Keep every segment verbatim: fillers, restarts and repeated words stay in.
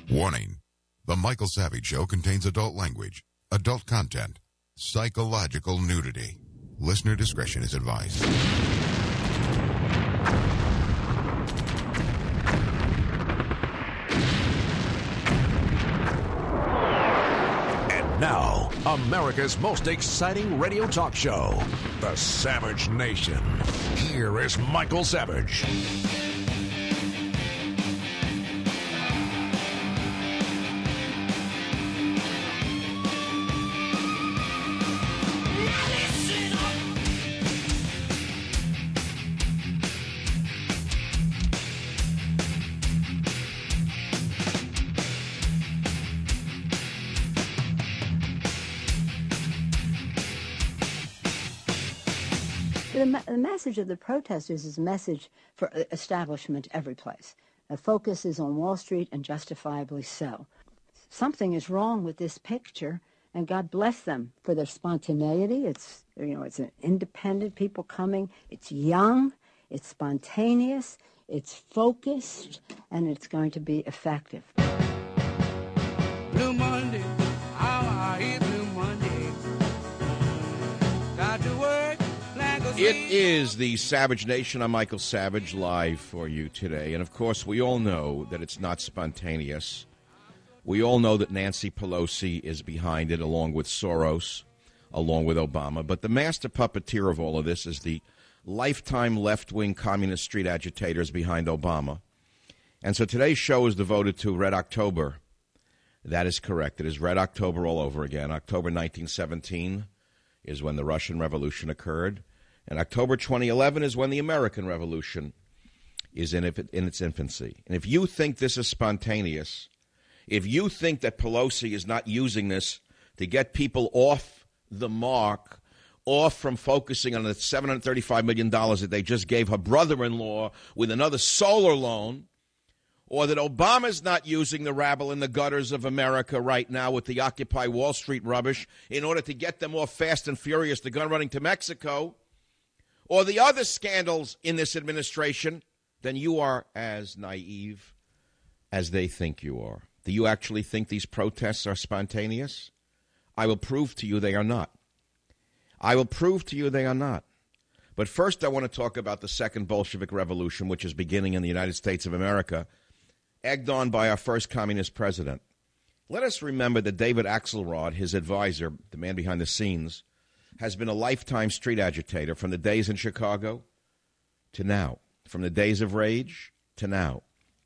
Warning. The Michael Savage Show contains adult language, adult content, psychological nudity. Listener discretion is advised. And now, America's most exciting radio talk show, The Savage Nation. Here is Michael Savage. The, me- the message of the protesters is a message for establishment every place. The focus is on Wall Street, and justifiably so. Something is wrong with this picture, and God bless them for their spontaneity. It's, you know, it's an independent people coming. It's young, it's spontaneous, it's focused, and it's going to be effective. Blue Monday, how are you, Blue Monday? Got to work. It is the Savage Nation. I'm Michael Savage, live for you today. And, of course, we all know that it's not spontaneous. We all know that Nancy Pelosi is behind it, along with Soros, along with Obama. But the master puppeteer of all of this is the lifetime left-wing communist street agitators behind Obama. And so today's show is devoted to Red October. That is correct. It is Red October all over again. October nineteen seventeen is when the Russian Revolution occurred. And October twenty eleven is when the American Revolution is in, in its infancy. And if you think this is spontaneous, if you think that Pelosi is not using this to get people off the mark, off from focusing on the seven hundred thirty-five million dollars that they just gave her brother-in-law with another solar loan, or that Obama's not using the rabble in the gutters of America right now with the Occupy Wall Street rubbish in order to get them off fast and furious to gun running to Mexico, or the other scandals in this administration, then you are as naive as they think you are. Do you actually think these protests are spontaneous? I will prove to you they are not. I will prove to you they are not. But first I want to talk about the second Bolshevik Revolution, which is beginning in the United States of America, egged on by our first communist president. Let us remember that David Axelrod, his advisor, the man behind the scenes, has been a lifetime street agitator from the days in Chicago to now, from the days of rage to now.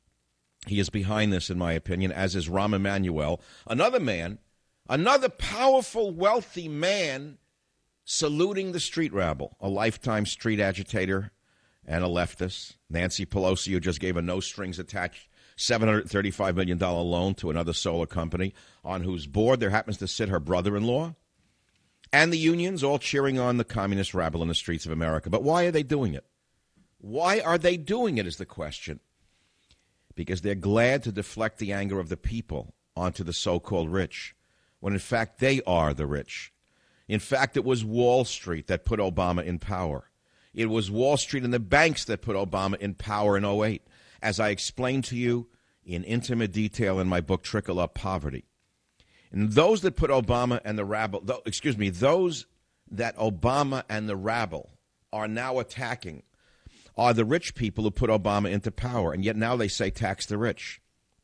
He is behind this, in my opinion, as is Rahm Emanuel, another man, another powerful, wealthy man saluting the street rabble, a lifetime street agitator and a leftist. Nancy Pelosi, who just gave a no-strings-attached seven hundred thirty-five million dollars loan to another solar company, on whose board there happens to sit her brother-in-law. And the unions all cheering on the communist rabble in the streets of America. But why are they doing it? Why are they doing it is the question. Because they're glad to deflect the anger of the people onto the so-called rich, when in fact they are the rich. In fact, it was Wall Street that put Obama in power. It was Wall Street and the banks that put Obama in power in oh eight, as I explained to you in intimate detail in my book, Trickle Up Poverty. And those that put Obama and the rabble, th- excuse me, those that Obama and the rabble are now attacking are the rich people who put Obama into power, and yet now they say tax the rich.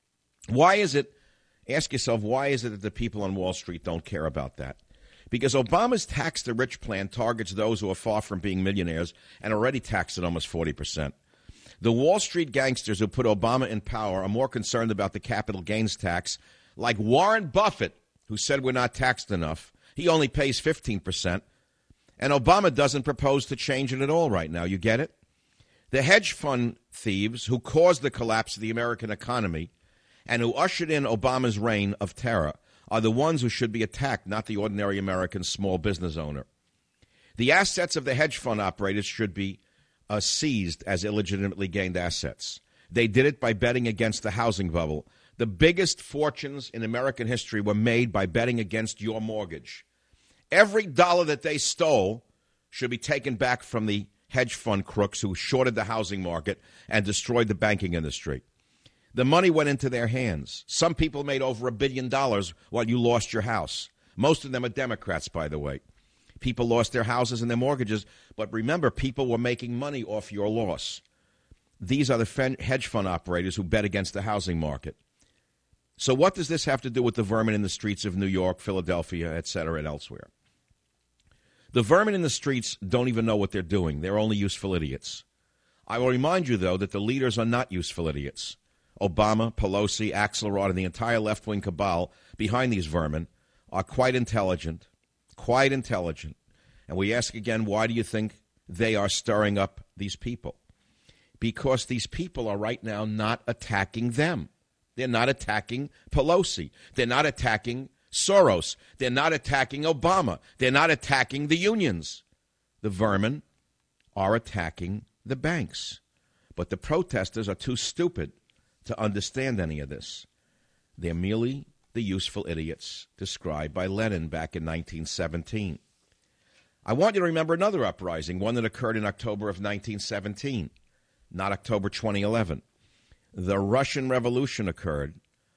Why is it, ask yourself, why is it that the people on Wall Street don't care about that? Because Obama's tax the rich plan targets those who are far from being millionaires and already taxed at almost forty percent. The Wall Street gangsters who put Obama in power are more concerned about the capital gains tax, like Warren Buffett, who said we're not taxed enough. He only pays fifteen percent, and Obama doesn't propose to change it at all right now. You get it? The hedge fund thieves who caused the collapse of the American economy and who ushered in Obama's reign of terror are the ones who should be attacked, not the ordinary American small business owner. The assets of the hedge fund operators should be uh, seized as illegitimately gained assets. They did it by betting against the housing bubble. The biggest fortunes in American history were made by betting against your mortgage. Every dollar that they stole should be taken back from the hedge fund crooks who shorted the housing market and destroyed the banking industry. The money went into their hands. Some people made over a billion dollars while you lost your house. Most of them are Democrats, by the way. People lost their houses and their mortgages, but remember, people were making money off your loss. These are the hedge fund operators who bet against the housing market. So what does this have to do with the vermin in the streets of New York, Philadelphia, et cetera, and elsewhere? The vermin in the streets don't even know what they're doing. They're only useful idiots. I will remind you, though, that the leaders are not useful idiots. Obama, Pelosi, Axelrod, and the entire left-wing cabal behind these vermin are quite intelligent, quite intelligent. And we ask again, why do you think they are stirring up these people? Because these people are right now not attacking them. They're not attacking Pelosi. They're not attacking Soros. They're not attacking Obama. They're not attacking the unions. The vermin are attacking the banks. But the protesters are too stupid to understand any of this. They're merely the useful idiots described by Lenin back in nineteen seventeen. I want you to remember another uprising, one that occurred in October of nineteen seventeen, not October twenty eleven. The Russian Revolution occurred,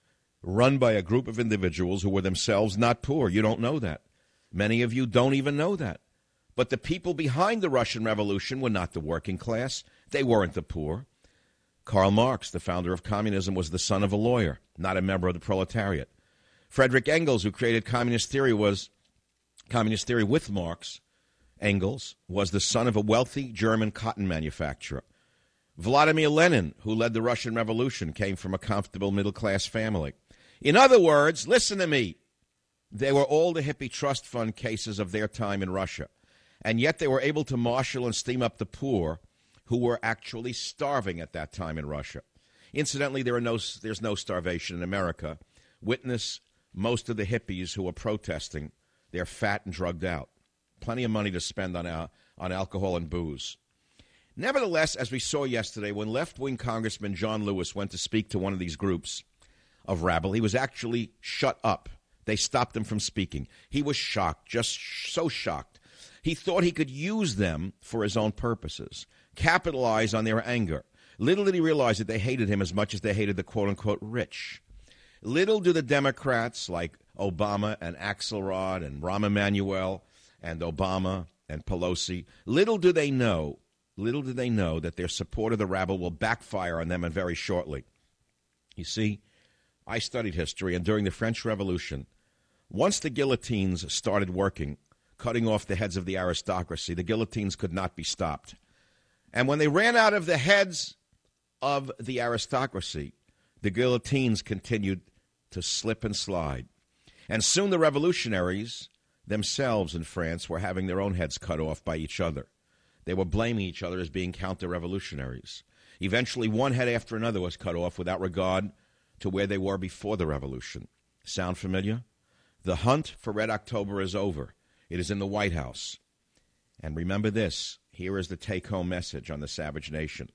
run by a group of individuals who were themselves not poor. You don't know that. Many of you don't even know that. But the people behind the Russian Revolution were not the working class. They weren't the poor. Karl Marx, the founder of communism, was the son of a lawyer, not a member of the proletariat. Friedrich Engels, who created communist theory, was communist theory with Marx. Engels was the son of a wealthy German cotton manufacturer. Vladimir Lenin, who led the Russian Revolution, came from a comfortable middle-class family. In other words, listen to me, they were all the hippie trust fund cases of their time in Russia, and yet they were able to marshal and steam up the poor who were actually starving at that time in Russia. Incidentally, there are no, there's no starvation in America. Witness most of the hippies who are protesting. They're fat and drugged out. Plenty of money to spend on, uh, on alcohol and booze. Nevertheless, as we saw yesterday, when left-wing Congressman John Lewis went to speak to one of these groups of rabble, he was actually shut up. They stopped him from speaking. He was shocked, just so shocked. He thought he could use them for his own purposes, capitalize on their anger. Little did he realize that they hated him as much as they hated the quote-unquote rich. Little do the Democrats like Obama and Axelrod and Rahm Emanuel and Obama and Pelosi, little do they know Little do they know that their support of the rabble will backfire on them and very shortly. You see, I studied history, and during the French Revolution, once the guillotines started working, cutting off the heads of the aristocracy, the guillotines could not be stopped. And when they ran out of the heads of the aristocracy, the guillotines continued to slip and slide. And soon the revolutionaries themselves in France were having their own heads cut off by each other. They were blaming each other as being counter-revolutionaries. Eventually, one head after another was cut off without regard to where they were before the revolution. Sound familiar? The hunt for Red October is over. It is in the White House. And remember this. Here is the take-home message on the Savage Nation.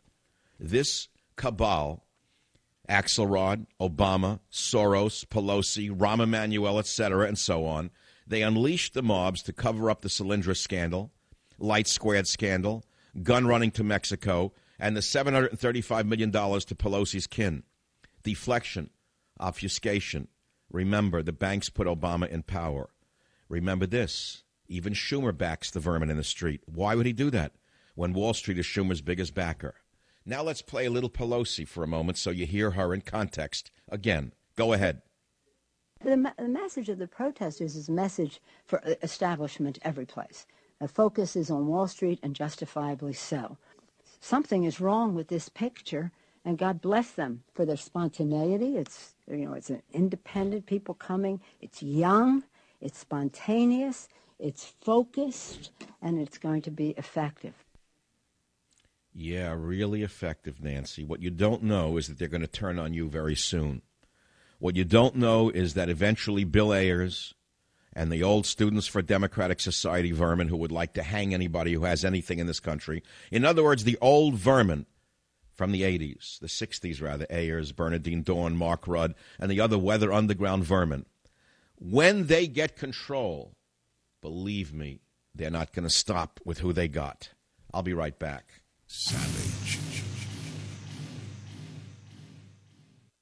This cabal, Axelrod, Obama, Soros, Pelosi, Rahm Emanuel, et cetera, and so on, they unleashed the mobs to cover up the Solyndra scandal, Light Squared scandal, gun running to Mexico, and the seven hundred thirty-five million dollars to Pelosi's kin. Deflection, obfuscation. Remember, the banks put Obama in power. Remember this, even Schumer backs the vermin in the street. Why would he do that when Wall Street is Schumer's biggest backer? Now let's play a little Pelosi for a moment so you hear her in context. Again, go ahead. The, the message of the protesters is a message for establishment every place. The focus is on Wall Street, and justifiably so. Something is wrong with this picture, and God bless them for their spontaneity. It's, you know, it's an independent people coming. It's young, it's spontaneous, it's focused, and it's going to be effective. Yeah, really effective, Nancy. What you don't know is that they're going to turn on you very soon. What you don't know is that eventually Bill Ayers and the old Students for Democratic Society vermin who would like to hang anybody who has anything in this country. In other words, the old vermin from the eighties, the sixties rather, Ayers, Bernardine Dawn, Mark Rudd, and the other weather underground vermin. When they get control, believe me, they're not going to stop with who they got. I'll be right back. Savage.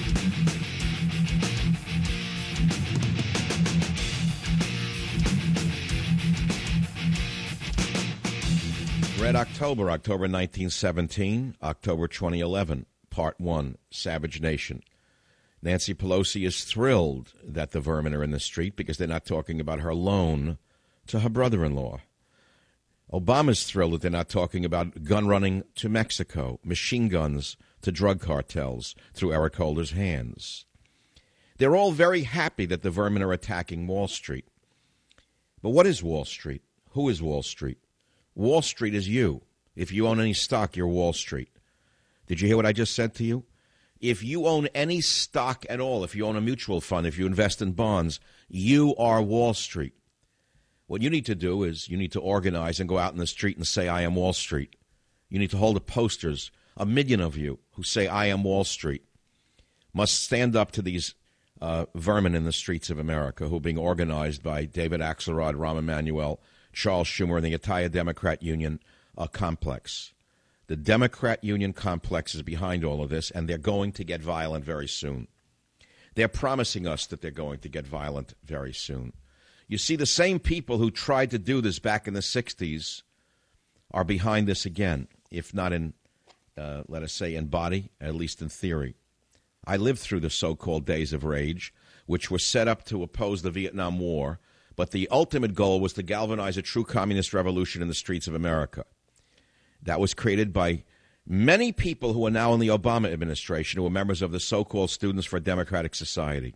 Red October, October nineteen seventeen, October twenty eleven, Part one, Savage Nation. Nancy Pelosi is thrilled that the vermin are in the street because they're not talking about her loan to her brother-in-law. Obama's thrilled that they're not talking about gun running to Mexico, machine guns to drug cartels through Eric Holder's hands. They're all very happy that the vermin are attacking Wall Street. But what is Wall Street? Who is Wall Street? Wall Street is you. If you own any stock, you're Wall Street. Did you hear what I just said to you? If you own any stock at all, if you own a mutual fund, if you invest in bonds, you are Wall Street. What you need to do is you need to organize and go out in the street and say, I am Wall Street. You need to hold up posters. A million of you who say, I am Wall Street, must stand up to these uh, vermin in the streets of America who are being organized by David Axelrod, Rahm Emanuel, Charles Schumer, and the entire Democrat Union uh, complex. The Democrat Union complex is behind all of this, and they're going to get violent very soon. They're promising us that they're going to get violent very soon. You see, the same people who tried to do this back in the sixties are behind this again, if not in, uh, let us say, in body, at least in theory. I lived through the so-called Days of Rage, which were set up to oppose the Vietnam War, but the ultimate goal was to galvanize a true communist revolution in the streets of America. That was created by many people who are now in the Obama administration, who are members of the so-called Students for a Democratic Society.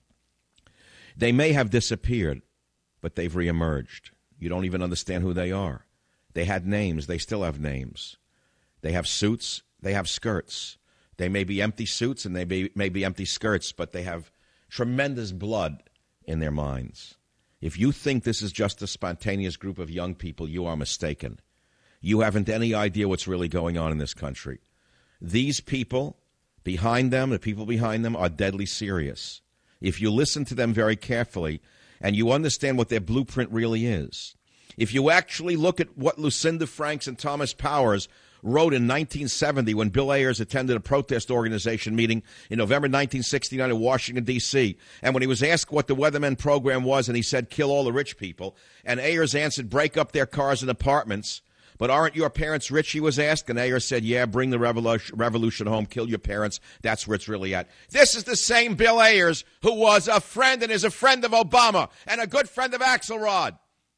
They may have disappeared, but they've reemerged. You don't even understand who they are. They had names. They still have names. They have suits. They have skirts. They may be empty suits and they may, may be empty skirts, but they have tremendous blood in their minds. If you think this is just a spontaneous group of young people, you are mistaken. You haven't any idea what's really going on in this country. These people behind them, the people behind them, are deadly serious. If you listen to them very carefully and you understand what their blueprint really is, if you actually look at what Lucinda Franks and Thomas Powers wrote in nineteen seventy when Bill Ayers attended a protest organization meeting in November nineteen sixty-nine in Washington, D C, and when he was asked what the Weathermen program was, and he said, kill all the rich people, and Ayers answered, break up their cars and apartments. But aren't your parents rich, he was asked? And Ayers said, yeah, bring the revolution, revolution home, kill your parents. That's where it's really at. This is the same Bill Ayers who was a friend and is a friend of Obama and a good friend of Axelrod.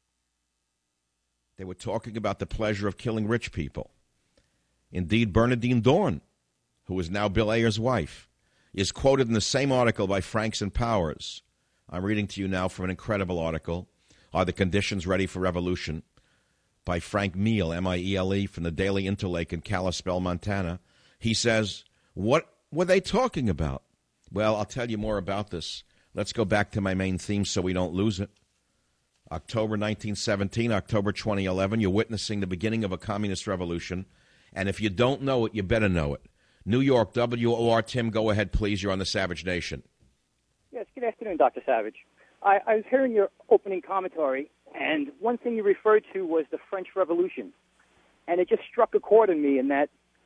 They were talking about the pleasure of killing rich people. Indeed, Bernadine Dawn, who is now Bill Ayers' wife, is quoted in the same article by Franks and Powers. I'm reading to you now from an incredible article, Are the Conditions Ready for Revolution? By Frank Miele, M I E L E, from the Daily Interlake in Kalispell, Montana. He says, what were they talking about? Well, I'll tell you more about this. Let's go back to my main theme so we don't lose it. October nineteen seventeen, October twenty eleven, you're witnessing the beginning of a communist revolution. And if you don't know it, you better know it. New York, W O R, Tim, go ahead, please. You're on the Savage Nation. Yes, good afternoon, Doctor Savage. I, I was hearing your opening commentary, and one thing you referred to was the French Revolution. And it just struck a chord in me in that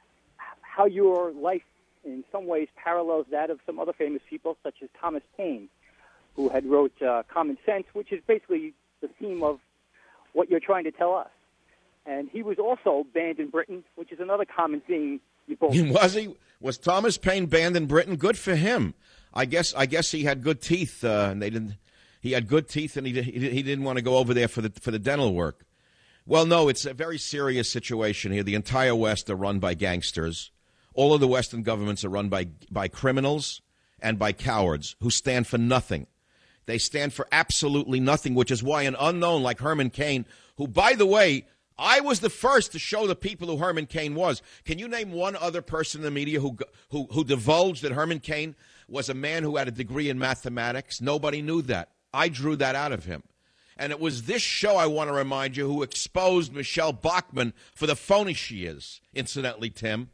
how your life in some ways parallels that of some other famous people, such as Thomas Paine, who had wrote uh, Common Sense, which is basically the theme of what you're trying to tell us. And he was also banned in Britain, which is another common theme. You both was he? Was Thomas Paine banned in Britain? Good for him. I guess. I guess he had good teeth, uh, and they didn't. He had good teeth, and he he didn't want to go over there for the for the dental work. Well, no, it's a very serious situation here. The entire West are run by gangsters. All of the Western governments are run by by criminals and by cowards who stand for nothing. They stand for absolutely nothing, which is why an unknown like Herman Cain, who, by the way, I was the first to show the people who Herman Cain was. Can you name one other person in the media who, who, who divulged that Herman Cain was a man who had a degree in mathematics? Nobody knew that. I drew that out of him. And it was this show, I want to remind you, who exposed Michelle Bachmann for the phony she is, incidentally, Tim.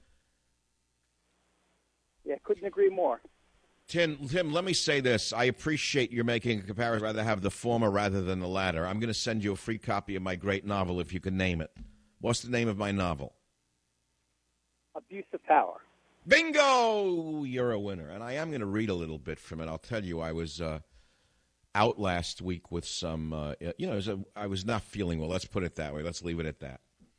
Yeah, couldn't agree more. Tim, Tim, let me say this. I appreciate you're making a comparison. I'd rather have the former rather than the latter. I'm going to send you a free copy of my great novel if you can name it. What's the name of my novel? Abuse of Power. Bingo! You're a winner. And I am going to read a little bit from it. I'll tell you, I was uh, out last week with some, uh, you know, it was a, I was not feeling well. Let's put it that way. Let's leave it at that.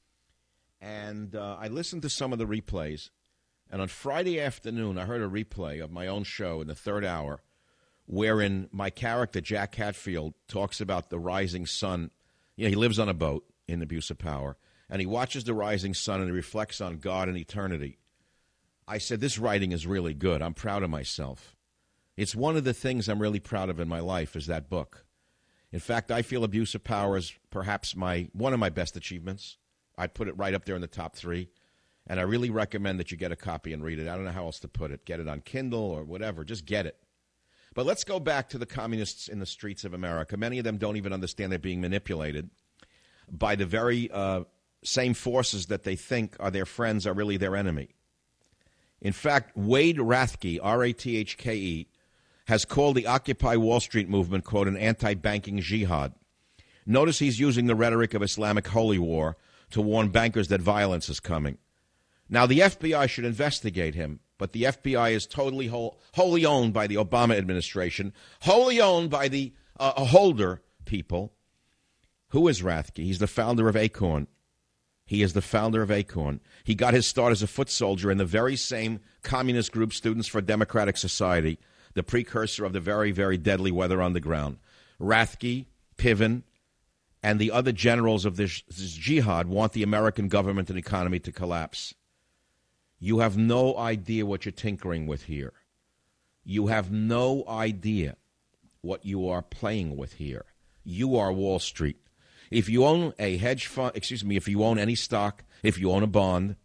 And uh, I listened to some of the replays. And on Friday afternoon, I heard a replay of my own show in the third hour, wherein my character, Jack Hatfield, talks about the rising sun. You know, he lives on a boat in Abuse of Power, and he watches the rising sun and he reflects on God and eternity. I said, this writing is really good. I'm proud of myself. It's one of the things I'm really proud of in my life is that book. In fact, I feel Abuse of Power is perhaps my one of my best achievements. I'd put it right up there in the top three. And I really recommend that you get a copy and read it. I don't know how else to put it. Get it on Kindle or whatever. Just get it. But let's go back to the communists in the streets of America. Many of them don't even understand they're being manipulated by the very uh, same forces that they think are their friends are really their enemy. In fact, Wade Rathke, R A T H K E, has called the Occupy Wall Street movement, quote, an anti-banking jihad. Notice he's using the rhetoric of Islamic holy war to warn bankers that violence is coming. Now, the F B I should investigate him, but the F B I is totally whole, wholly owned by the Obama administration, wholly owned by the uh, Holder people. Who is Rathke? He's the founder of Acorn. He is the founder of Acorn. He got his start as a foot soldier in the very same communist group, Students for Democratic Society, the precursor of the very, very deadly Weather Underground. Rathke, Piven, and the other generals of this, this jihad want the American government and economy to collapse. You have no idea what you're tinkering with here. You have no idea what you are playing with here. You are Wall Street. If you own a hedge fund, excuse me, if you own any stock, if you own a bond,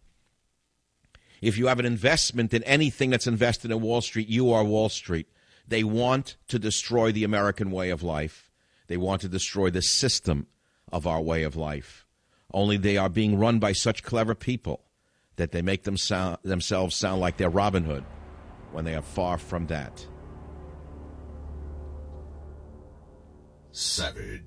if you have an investment in anything that's invested in Wall Street, you are Wall Street. They want to destroy the American way of life. They want to destroy the system of our way of life. Only they are being run by such clever people that they make them sound, themselves sound like they're Robin Hood when they are far from that. Savage.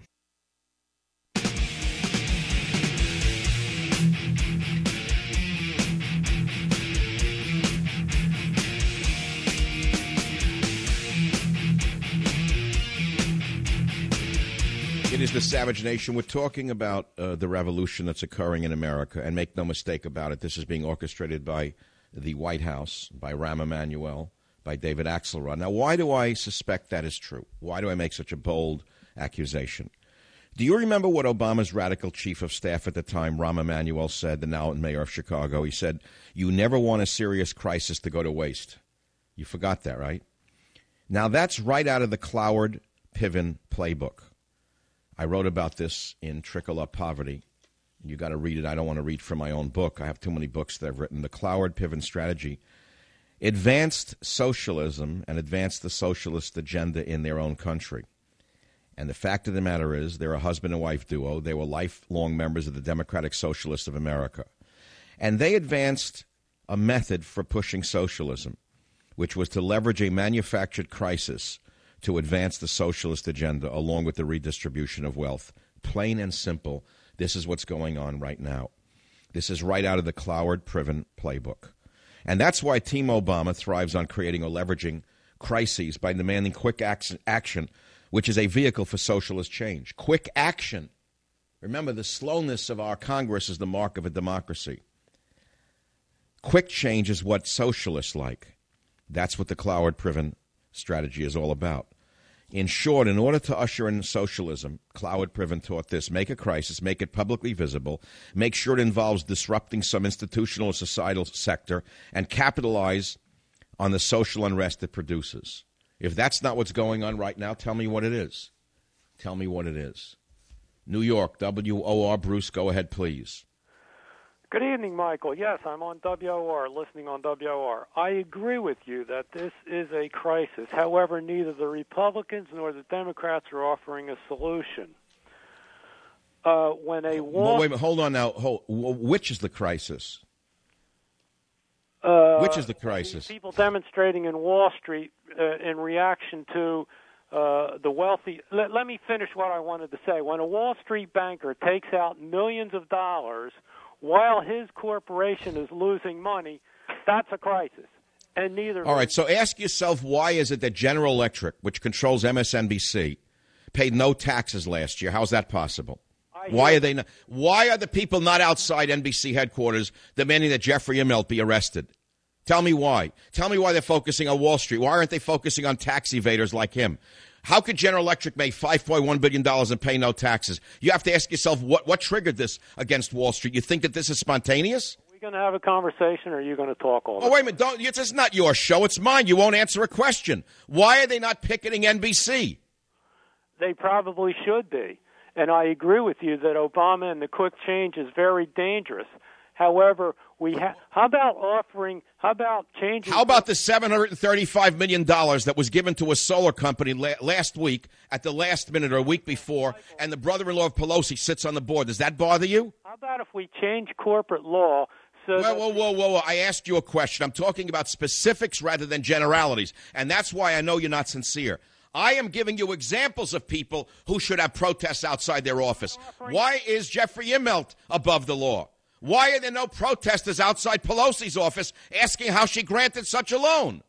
It is the Savage Nation. We're talking about uh, the revolution that's occurring in America, and make no mistake about it, this is being orchestrated by the White House, by Rahm Emanuel, by David Axelrod. Now, why do I suspect that is true? Why do I make such a bold accusation? Do you remember what Obama's radical chief of staff at the time, Rahm Emanuel, said, the now mayor of Chicago? He said, you never want a serious crisis to go to waste. You forgot that, right? Now, that's right out of the Cloward-Piven playbook. I wrote about this in Trickle Up Poverty. You got to read it. I don't want to read from my own book. I have too many books that I've written. The Cloward-Piven strategy advanced socialism and advanced the socialist agenda in their own country. And the fact of the matter is, they're a husband and wife duo. They were lifelong members of the Democratic Socialists of America. And they advanced a method for pushing socialism, which was to leverage a manufactured crisis to advance the socialist agenda along with the redistribution of wealth. Plain and simple, this is what's going on right now. This is right out of the Cloward-Piven playbook. And that's why Team Obama thrives on creating or leveraging crises by demanding quick action, which is a vehicle for socialist change. Quick action. Remember, the slowness of our Congress is the mark of a democracy. Quick change is what socialists like. That's what the Cloward-Piven strategy is all about. In short, in order to usher in socialism, Cloward-Piven taught this: make a crisis, make it publicly visible, make sure it involves disrupting some institutional or societal sector, and capitalize on the social unrest it produces. If that's not what's going on right now, tell me what it is. Tell me what it is. New York, W O R, Bruce, go ahead, please. Good evening, Michael. Yes, I'm on W O R, listening on W O R. I agree with you that this is a crisis. However, neither the Republicans nor the Democrats are offering a solution. Uh, when a Wall... Wait a minute, hold on now. Hold, which is the crisis? Uh, which is the crisis? People demonstrating in Wall Street uh, in reaction to uh, the wealthy... Let, let me finish what I wanted to say. When a Wall Street banker takes out millions of dollars while his corporation is losing money, that's a crisis. And neither. All right, so ask yourself, why is it that General Electric, which controls M S N B C, paid no taxes last year? How's that possible? Why are they not? Why are the people not outside N B C headquarters demanding that Jeffrey Immelt be arrested? Tell me why. Tell me why they're focusing on Wall Street. Why aren't they focusing on tax evaders like him? How could General Electric make five point one billion dollars and pay no taxes? You have to ask yourself, what, what triggered this against Wall Street? You think that this is spontaneous? Are we going to have a conversation, or are you going to talk all the Oh, time? wait a minute. Don't, it's, it's not your show. It's mine. You won't answer a question. Why are they not picketing N B C? They probably should be. And I agree with you that Obama and the quick change is very dangerous. However, we ha- how about offering, how about changing... How about the seven hundred thirty-five million dollars that was given to a solar company la- last week at the last minute or a week before, and the brother-in-law of Pelosi sits on the board? Does that bother you? How about if we change corporate law so Whoa, that... whoa, whoa, whoa, whoa. I asked you a question. I'm talking about specifics rather than generalities, and that's why I know you're not sincere. I am giving you examples of people who should have protests outside their office. Why is Jeffrey Immelt above the law? Why are there no protesters outside Pelosi's office asking how she granted such a loan?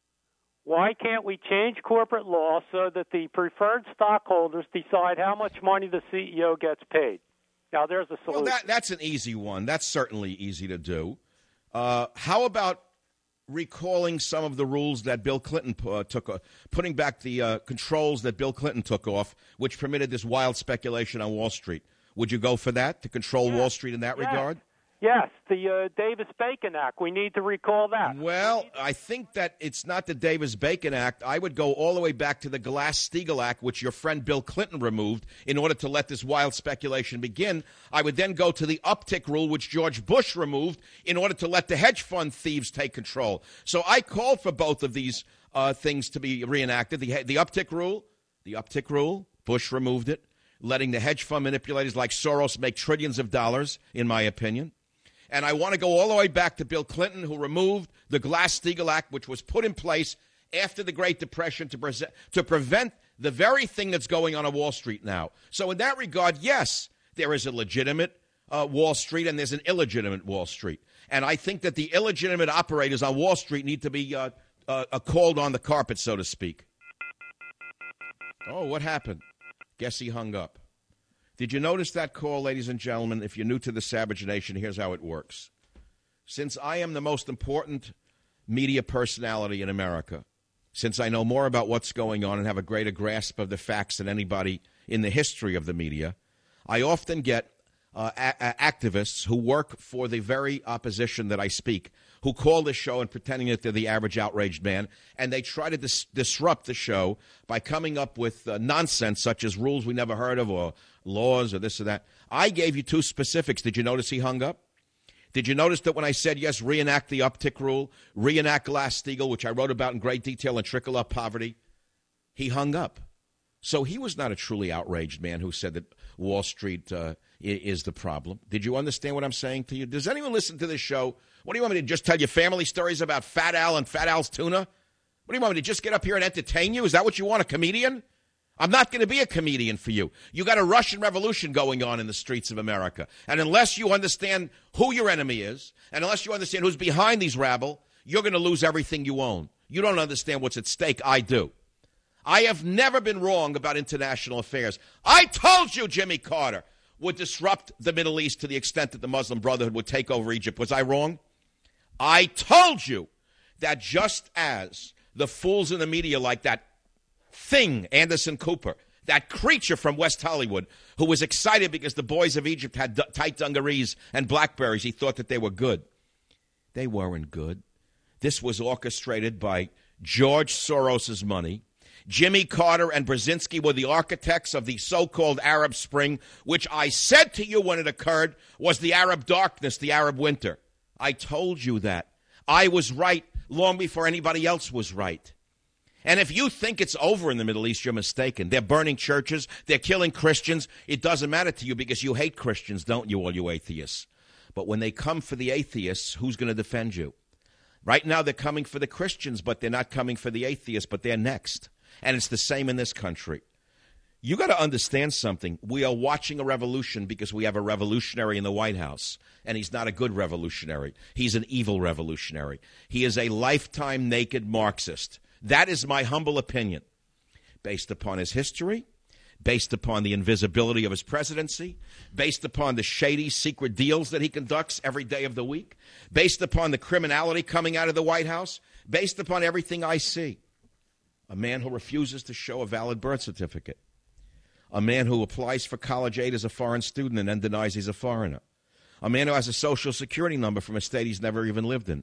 Why can't we change corporate law so that the preferred stockholders decide how much money the C E O gets paid? Now, there's a solution. Well, that, that's an easy one. That's certainly easy to do. Uh, how about recalling some of the rules that Bill Clinton uh, took, uh, putting back the uh, controls that Bill Clinton took off, which permitted this wild speculation on Wall Street? Would you go for that, to control yes. Wall Street in that yes. regard? Yes, the uh, Davis-Bacon Act. We need to recall that. Well, I think that it's not the Davis-Bacon Act. I would go all the way back to the Glass-Steagall Act, which your friend Bill Clinton removed in order to let this wild speculation begin. I would then go to the uptick rule, which George Bush removed in order to let the hedge fund thieves take control. So I called for both of these uh, things to be reenacted. The, the uptick rule, the uptick rule, Bush removed it, letting the hedge fund manipulators like Soros make trillions of dollars, in my opinion. And I want to go all the way back to Bill Clinton, who removed the Glass-Steagall Act, which was put in place after the Great Depression to, pre- to prevent the very thing that's going on on Wall Street now. So in that regard, yes, there is a legitimate uh, Wall Street and there's an illegitimate Wall Street. And I think that the illegitimate operators on Wall Street need to be uh, uh, uh, called on the carpet, so to speak. Oh, what happened? Guess he hung up. Did you notice that call, ladies and gentlemen? If you're new to the Savage Nation, here's how it works. Since I am the most important media personality in America, since I know more about what's going on and have a greater grasp of the facts than anybody in the history of the media, I often get uh, a- activists who work for the very opposition that I speak, who call this show and pretending that they're the average outraged man, and they try to dis- disrupt the show by coming up with uh, nonsense such as rules we never heard of or laws or this or that. I gave you two specifics. Did you notice he hung up? Did you notice that when I said, yes, reenact the uptick rule, reenact Glass-Steagall, which I wrote about in great detail, and trickle-up poverty, he hung up. So he was not a truly outraged man who said that Wall Street uh, is the problem. Did you understand what I'm saying to you? Does anyone listen to this show? What do you want me to just tell you family stories about Fat Al and Fat Al's tuna? What do you want me to just get up here and entertain you? Is that what you want, a comedian? I'm not going to be a comedian for you. You got a Russian Revolution going on in the streets of America. And unless you understand who your enemy is, and unless you understand who's behind these rabble, you're going to lose everything you own. You don't understand what's at stake. I do. I have never been wrong about international affairs. I told you Jimmy Carter would disrupt the Middle East to the extent that the Muslim Brotherhood would take over Egypt. Was I wrong? I told you that just as the fools in the media like that thing, Anderson Cooper, that creature from West Hollywood who was excited because the boys of Egypt had d- tight dungarees and Blackberries, he thought that they were good. They weren't good. This was orchestrated by George Soros's money. Jimmy Carter and Brzezinski were the architects of the so-called Arab Spring, which I said to you when it occurred was the Arab darkness, the Arab winter. I told you that. I was right long before anybody else was right. And if you think it's over in the Middle East, you're mistaken. They're burning churches. They're killing Christians. It doesn't matter to you because you hate Christians, don't you, all you atheists? But when they come for the atheists, who's going to defend you? Right now they're coming for the Christians, but they're not coming for the atheists, but they're next. And it's the same in this country. You got to understand something. We are watching a revolution because we have a revolutionary in the White House, and he's not a good revolutionary. He's an evil revolutionary. He is a lifetime naked Marxist. That is my humble opinion, based upon his history, based upon the invisibility of his presidency, based upon the shady secret deals that he conducts every day of the week, based upon the criminality coming out of the White House, based upon everything I see. A man who refuses to show a valid birth certificate. A man who applies for college aid as a foreign student and then denies he's a foreigner. A man who has a social security number from a state he's never even lived in.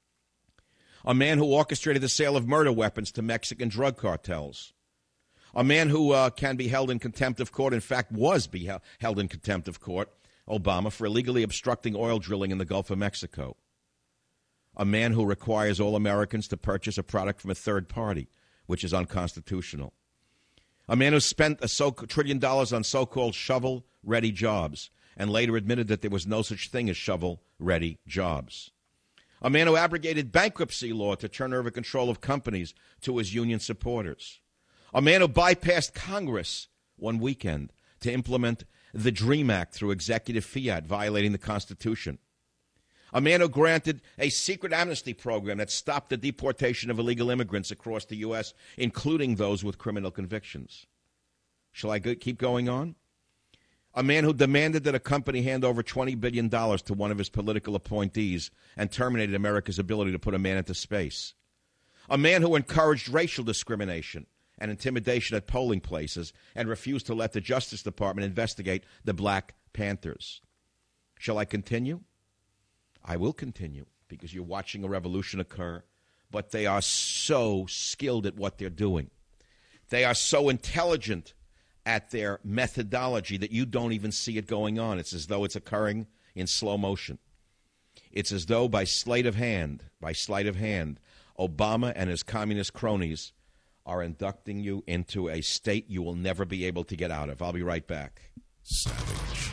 A man who orchestrated the sale of murder weapons to Mexican drug cartels. A man who uh, can be held in contempt of court, in fact, was be held in contempt of court, Obama, for illegally obstructing oil drilling in the Gulf of Mexico. A man who requires all Americans to purchase a product from a third party, which is unconstitutional. A man who spent a so- trillion dollars on so-called shovel-ready jobs and later admitted that there was no such thing as shovel-ready jobs. A man who abrogated bankruptcy law to turn over control of companies to his union supporters. A man who bypassed Congress one weekend to implement the DREAM Act through executive fiat, violating the Constitution. A man who granted a secret amnesty program that stopped the deportation of illegal immigrants across the U S, including those with criminal convictions. Shall I go- keep going on? A man who demanded that a company hand over twenty billion dollars to one of his political appointees and terminated America's ability to put a man into space. A man who encouraged racial discrimination and intimidation at polling places and refused to let the Justice Department investigate the Black Panthers. Shall I continue? I will continue because you're watching a revolution occur, but they are so skilled at what they're doing. They are so intelligent at their methodology that you don't even see it going on. It's as though it's occurring in slow motion. It's as though by sleight of hand, by sleight of hand, Obama and his communist cronies are inducting you into a state you will never be able to get out of. I'll be right back. Savage.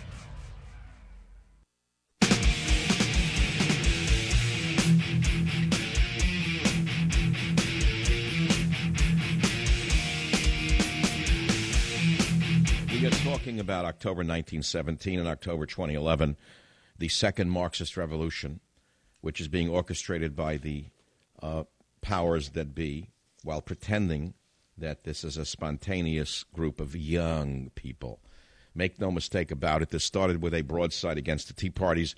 We are talking about October nineteen seventeen and October twenty eleven, the second Marxist revolution, which is being orchestrated by the uh, powers that be, while pretending that this is a spontaneous group of young people. Make no mistake about it, this started with a broadside against the Tea Parties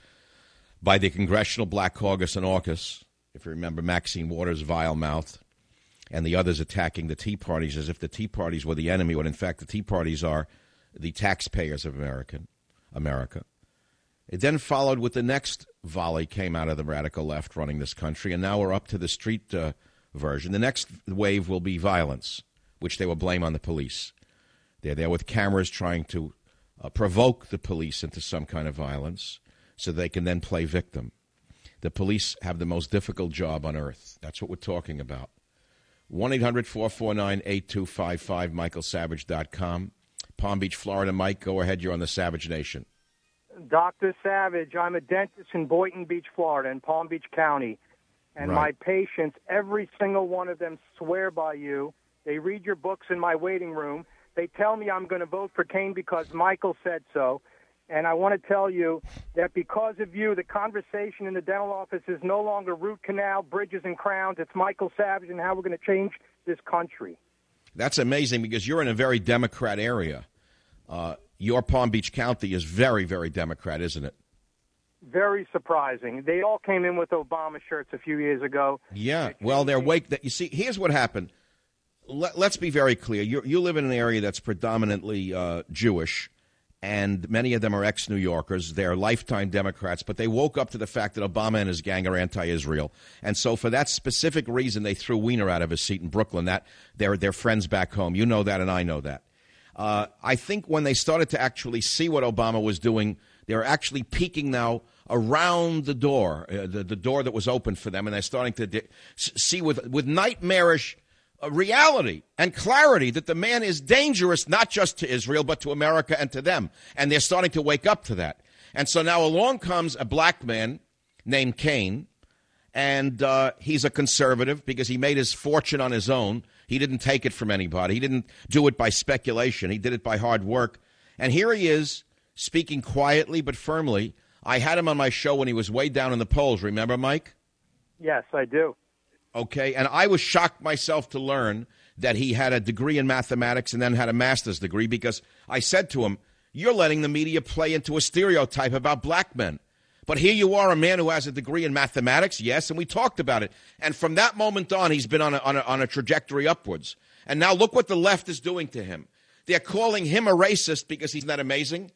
by the Congressional Black Caucus and AUKUS, if you remember Maxine Waters' vile mouth, and the others attacking the Tea Parties as if the Tea Parties were the enemy, when in fact the Tea Parties are the taxpayers of American, America. It then followed with the next volley came out of the radical left running this country, and now we're up to the street uh, version. The next wave will be violence, which they will blame on the police. They're there with cameras trying to uh, provoke the police into some kind of violence so they can then play victim. The police have the most difficult job on earth. That's what we're talking about. one eight hundred four four nine eight two five five, michael savage dot com. Palm Beach, Florida. Mike, go ahead. You're on the Savage Nation. Doctor Savage, I'm a dentist in Boynton Beach, Florida, in Palm Beach County. And Right. my patients, every single one of them swear by you. They read your books in my waiting room. They tell me I'm going to vote for Kane because Michael said so. And I want to tell you that because of you, the conversation in the dental office is no longer root canal, bridges, and crowns. It's Michael Savage and how we're going to change this country. That's amazing because you're in a very Democrat area. Uh, your Palm Beach County is very, very Democrat, isn't it? Very surprising. They all came in with Obama shirts a few years ago. Yeah. Well, they're wake. That you see, here's what happened. Let, let's be very clear. You you live in an area that's predominantly uh, Jewish, and many of them are ex-New Yorkers. They're lifetime Democrats, but they woke up to the fact that Obama and his gang are anti-Israel. And so for that specific reason, they threw Weiner out of his seat in Brooklyn. That they're, they're friends back home. You know that, and I know that. Uh, I think when they started to actually see what Obama was doing, they're actually peeking now around the door, uh, the, the door that was open for them, and they're starting to di- see with, with nightmarish uh, reality and clarity that the man is dangerous not just to Israel but to America and to them. And they're starting to wake up to that. And so now along comes a black man named Kane, and uh, he's a conservative because he made his fortune on his own. He didn't take it from anybody. He didn't do it by speculation. He did it by hard work. And here he is, speaking quietly but firmly. I had him on my show when he was way down in the polls. Remember, Mike? Yes, I do. Okay, and I was shocked myself to learn that he had a degree in mathematics and then had a master's degree, because I said to him, you're letting the media play into a stereotype about black men. But here you are, a man who has a degree in mathematics, yes, and we talked about it. And from that moment on, he's been on a, on a, on a trajectory upwards. And now look what the left is doing to him. They're calling him a racist because he's not amazing.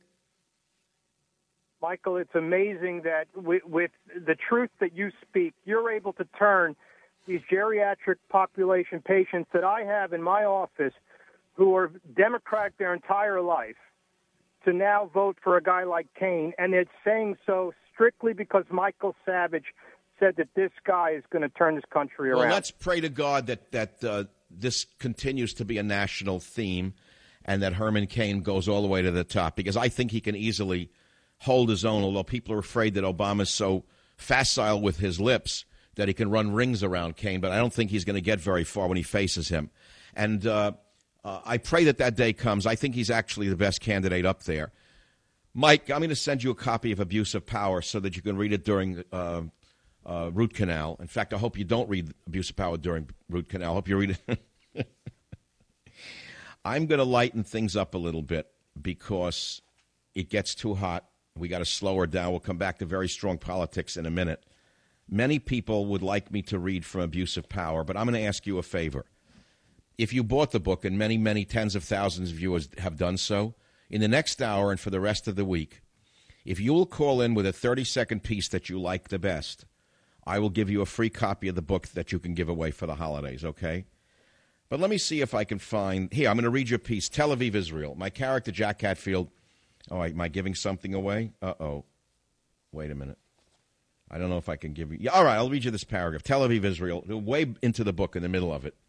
Michael, it's amazing that with, with the truth that you speak, you're able to turn these geriatric population patients that I have in my office who are Democrat their entire life to now vote for a guy like Kaine, and it's saying so strictly because Michael Savage said that this guy is going to turn this country around. Well, let's pray to God that, that uh, this continues to be a national theme and that Herman Cain goes all the way to the top, because I think he can easily hold his own, although people are afraid that Obama's so facile with his lips that he can run rings around Cain, but I don't think he's going to get very far when he faces him. And uh, uh, I pray that that day comes. I think he's actually the best candidate up there. Mike, I'm going to send you a copy of Abuse of Power so that you can read it during uh, uh, Root Canal. In fact, I hope you don't read Abuse of Power during Root Canal. I hope you read it. I'm going to lighten things up a little bit because it gets too hot. We got to slow her down. We'll come back to very strong politics in a minute. Many people would like me to read from Abuse of Power, but I'm going to ask you a favor. If you bought the book, and many, many tens of thousands of viewers have done so, in the next hour and for the rest of the week, if you will call in with a thirty-second piece that you like the best, I will give you a free copy of the book that you can give away for the holidays, okay? But let me see if I can find... Here, I'm going to read your piece, Tel Aviv, Israel. My character, Jack Hatfield... Oh, am I giving something away? Uh-oh. Wait a minute. I don't know if I can give you... Yeah, all right, I'll read you this paragraph. Tel Aviv, Israel, way into the book in the middle of it.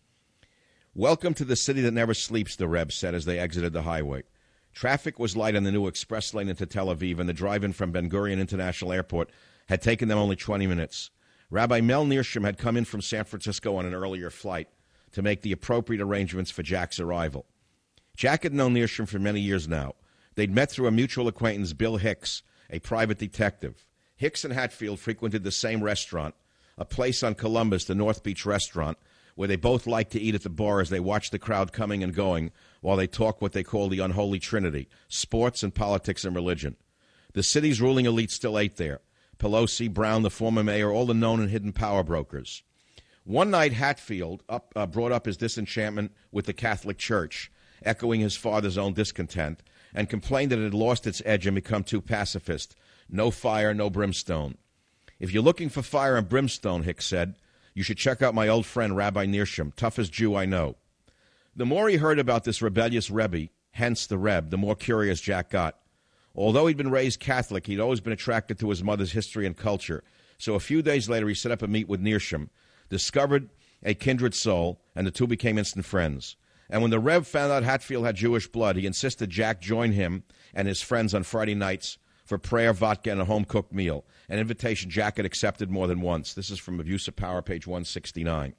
Welcome to the city that never sleeps, the Reb said as they exited the highway. Traffic was light on the new express lane into Tel Aviv, and the drive-in from Ben Gurion International Airport had taken them only twenty minutes. Rabbi Mel Neersham had come in from San Francisco on an earlier flight to make the appropriate arrangements for Jack's arrival. Jack had known Neersham for many years now. They'd met through a mutual acquaintance, Bill Hicks, a private detective. Hicks and Hatfield frequented the same restaurant, a place on Columbus, the North Beach restaurant, where they both liked to eat at the bar as they watched the crowd coming and going while they talked what they called the unholy trinity, sports and politics and religion. The city's ruling elite still ate there. Pelosi, Brown, the former mayor, all the known and hidden power brokers. One night, Hatfield up, uh, brought up his disenchantment with the Catholic Church, echoing his father's own discontent, and complained that it had lost its edge and become too pacifist. No fire, no brimstone. If you're looking for fire and brimstone, Hicks said, you should check out my old friend Rabbi Neersham, toughest Jew I know. The more he heard about this rebellious Rebbe, hence the Reb, the more curious Jack got. Although he'd been raised Catholic, he'd always been attracted to his mother's history and culture. So a few days later, he set up a meet with Neersham, discovered a kindred soul, and the two became instant friends. And when the Reb found out Hatfield had Jewish blood, he insisted Jack join him and his friends on Friday nights for prayer, vodka, and a home-cooked meal, an invitation Jack had accepted more than once. This is from Abuse of Power, page one sixty-nine.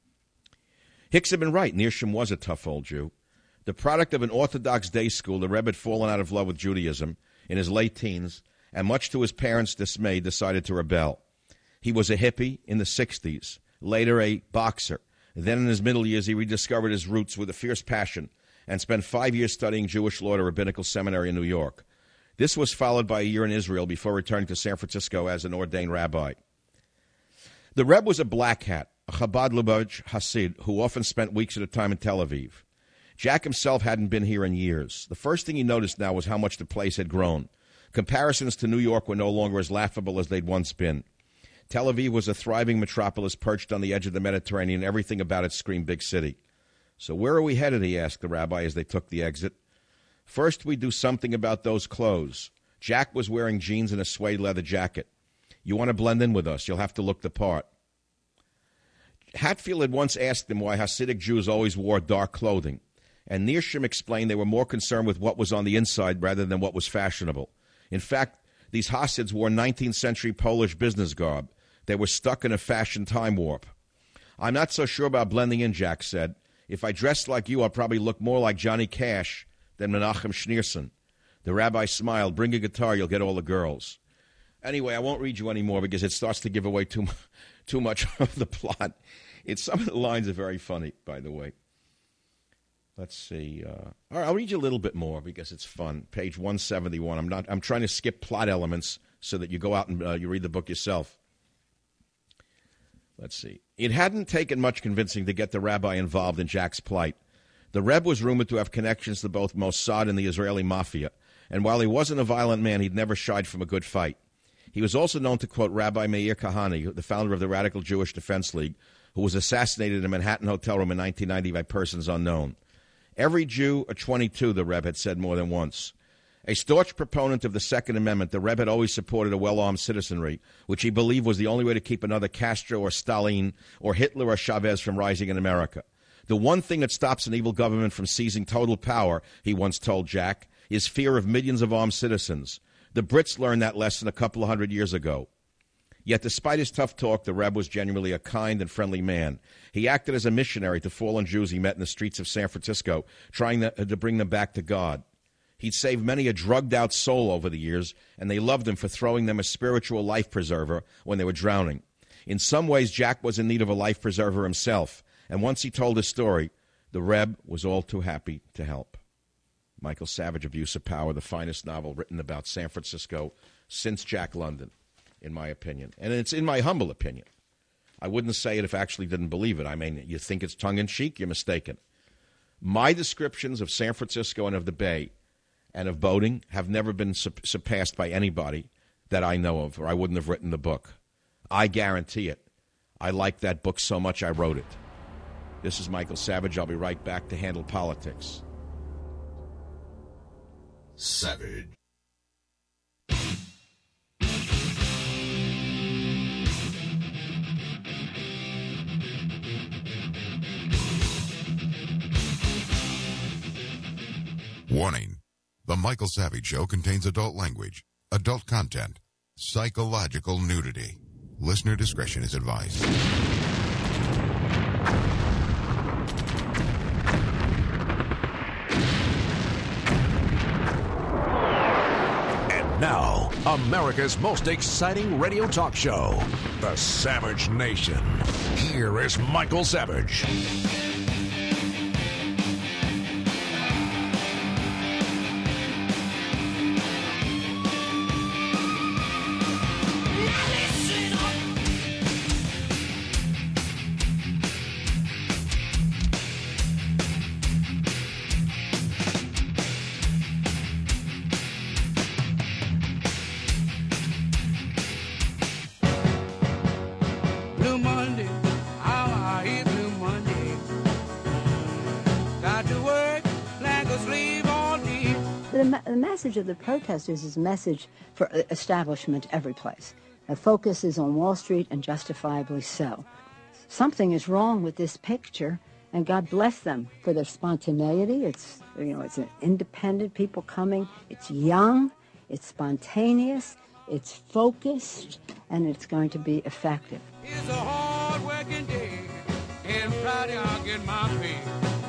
Hicks had been right. Neersham was a tough old Jew. The product of an Orthodox day school, the Rebbe had fallen out of love with Judaism in his late teens, and much to his parents' dismay, decided to rebel. He was a hippie in the sixties, later a boxer. Then in his middle years, he rediscovered his roots with a fierce passion and spent five years studying Jewish law at a rabbinical seminary in New York. This was followed by a year in Israel before returning to San Francisco as an ordained rabbi. The Reb was a black hat, a Chabad Lubavitch Hasid, who often spent weeks at a time in Tel Aviv. Jack himself hadn't been here in years. The first thing he noticed now was how much the place had grown. Comparisons to New York were no longer as laughable as they'd once been. Tel Aviv was a thriving metropolis perched on the edge of the Mediterranean. Everything about it screamed big city. So where are we headed, he asked the rabbi as they took the exit. First, we do something about those clothes. Jack was wearing jeans and a suede leather jacket. You want to blend in with us. You'll have to look the part. Hatfield had once asked him why Hasidic Jews always wore dark clothing, and Neersham explained they were more concerned with what was on the inside rather than what was fashionable. In fact, these Hasids wore nineteenth century Polish business garb. They were stuck in a fashion time warp. I'm not so sure about blending in, Jack said. If I dressed like you, I'd probably look more like Johnny Cash than Menachem Schneerson. The rabbi smiled. Bring a guitar, you'll get all the girls. Anyway, I won't read you anymore because it starts to give away too, too much of the plot. It's, some of the lines are very funny, by the way. Let's see. Uh, all right, I'll read you a little bit more because it's fun. Page one seventy-one. I'm not. I'm trying to skip plot elements so that you go out and uh, you read the book yourself. Let's see. It hadn't taken much convincing to get the rabbi involved in Jack's plight. The Reb was rumored to have connections to both Mossad and the Israeli mafia, and while he wasn't a violent man, he'd never shied from a good fight. He was also known to quote Rabbi Meir Kahane, the founder of the Radical Jewish Defense League, who was assassinated in a Manhattan hotel room in nineteen ninety by persons unknown. Every Jew, a twenty-two, the Reb had said more than once. A staunch proponent of the Second Amendment, the Reb had always supported a well-armed citizenry, which he believed was the only way to keep another Castro or Stalin or Hitler or Chavez from rising in America. The one thing that stops an evil government from seizing total power, he once told Jack, is fear of millions of armed citizens. The Brits learned that lesson a couple of hundred years ago. Yet despite his tough talk, the Reb was genuinely a kind and friendly man. He acted as a missionary to fallen Jews he met in the streets of San Francisco, trying to, to bring them back to God. He'd saved many a drugged-out soul over the years, and they loved him for throwing them a spiritual life preserver when they were drowning. In some ways, Jack was in need of a life preserver himself, and once he told his story, the Reb was all too happy to help. Michael Savage, Abuse of Power, the finest novel written about San Francisco since Jack London, in my opinion. And it's in my humble opinion. I wouldn't say it if I actually didn't believe it. I mean, you think it's tongue-in-cheek, you're mistaken. My descriptions of San Francisco and of the Bay and of boating have never been su- surpassed by anybody that I know of, or I wouldn't have written the book. I guarantee it. I like that book so much I wrote it. This is Michael Savage. I'll be right back to handle politics. Savage. Warning. The Michael Savage Show contains adult language, adult content, psychological nudity. Listener discretion is advised. And now, America's most exciting radio talk show, The Savage Nation. Here is Michael Savage. Blue Monday, how I hate Blue Monday. Got to work like a slave all day. The, me- the message of the protesters is a message for uh, establishment every place. The focus is on Wall Street, and justifiably so. Something is wrong with this picture, and God bless them for their spontaneity. It's, you know, it's an independent people coming. It's young, it's spontaneous, it's focused, and it's going to be effective. It's a hard working day, and Friday I'll get my pay.